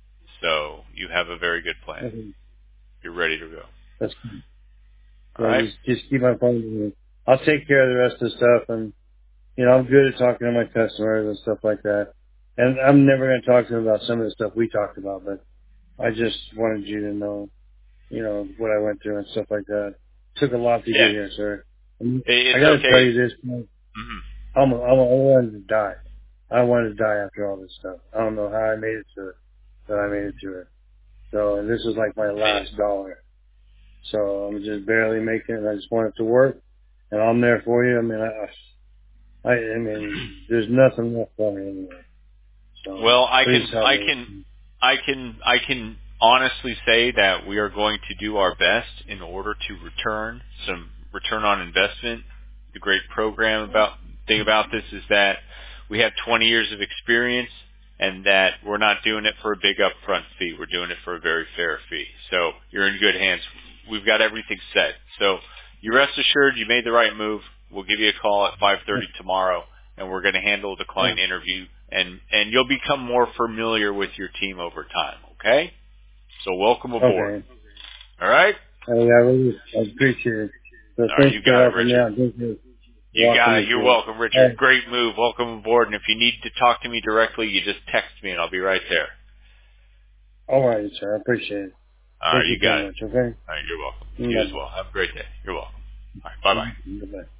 So you have a very good plan. Okay, You're ready to go. that's good. All Yeah, right? just just keep my phone with me. I'll take care of the rest of the stuff, and you know, I'm good at talking to my customers and stuff like that. And I'm never going to talk to them about some of the stuff we talked about, but I just wanted you to know, you know, what I went through and stuff like that. It took a lot to get Yeah. here, sir. And It- I It's got to tell okay. you this. Mhm. I'm, I'm, I wanted to die. I wanted to die after all this stuff. I don't know how I made it to it, but I made it to it. So and this is like my Hey, last dollar. So I'm just barely making it. I just want it to work, and I'm there for you. I mean, I, I, I mean, there's nothing left for me anyway. So Well, I please can help I me. can I can I can honestly say that we are going to do our best in order to return some return on investment. The great program about thing about this is that we have twenty years of experience and that we're not doing it for a big upfront fee. We're doing it for a very fair fee. So you're in good hands. We've got everything set. So you rest assured you made the right move. We'll give you a call at five thirty tomorrow and we're going to handle the client interview, and and you'll become more familiar with your team over time. Okay, so welcome aboard. Okay. All right, I, mean, I really I appreciate it. So all right, thanks you for got it, helping me Richard. out. Thanks for You walking got me it. You're through it. welcome, Richard. Hey, Great move. Welcome aboard. And if you need to talk to me directly, you just text me, and I'll be right there. all right, sir. I appreciate it. All right, Thank you you so got it. much. Okay. All right, you're welcome. You as Bye. well. Have a great day. You're welcome. All right, bye bye. Bye.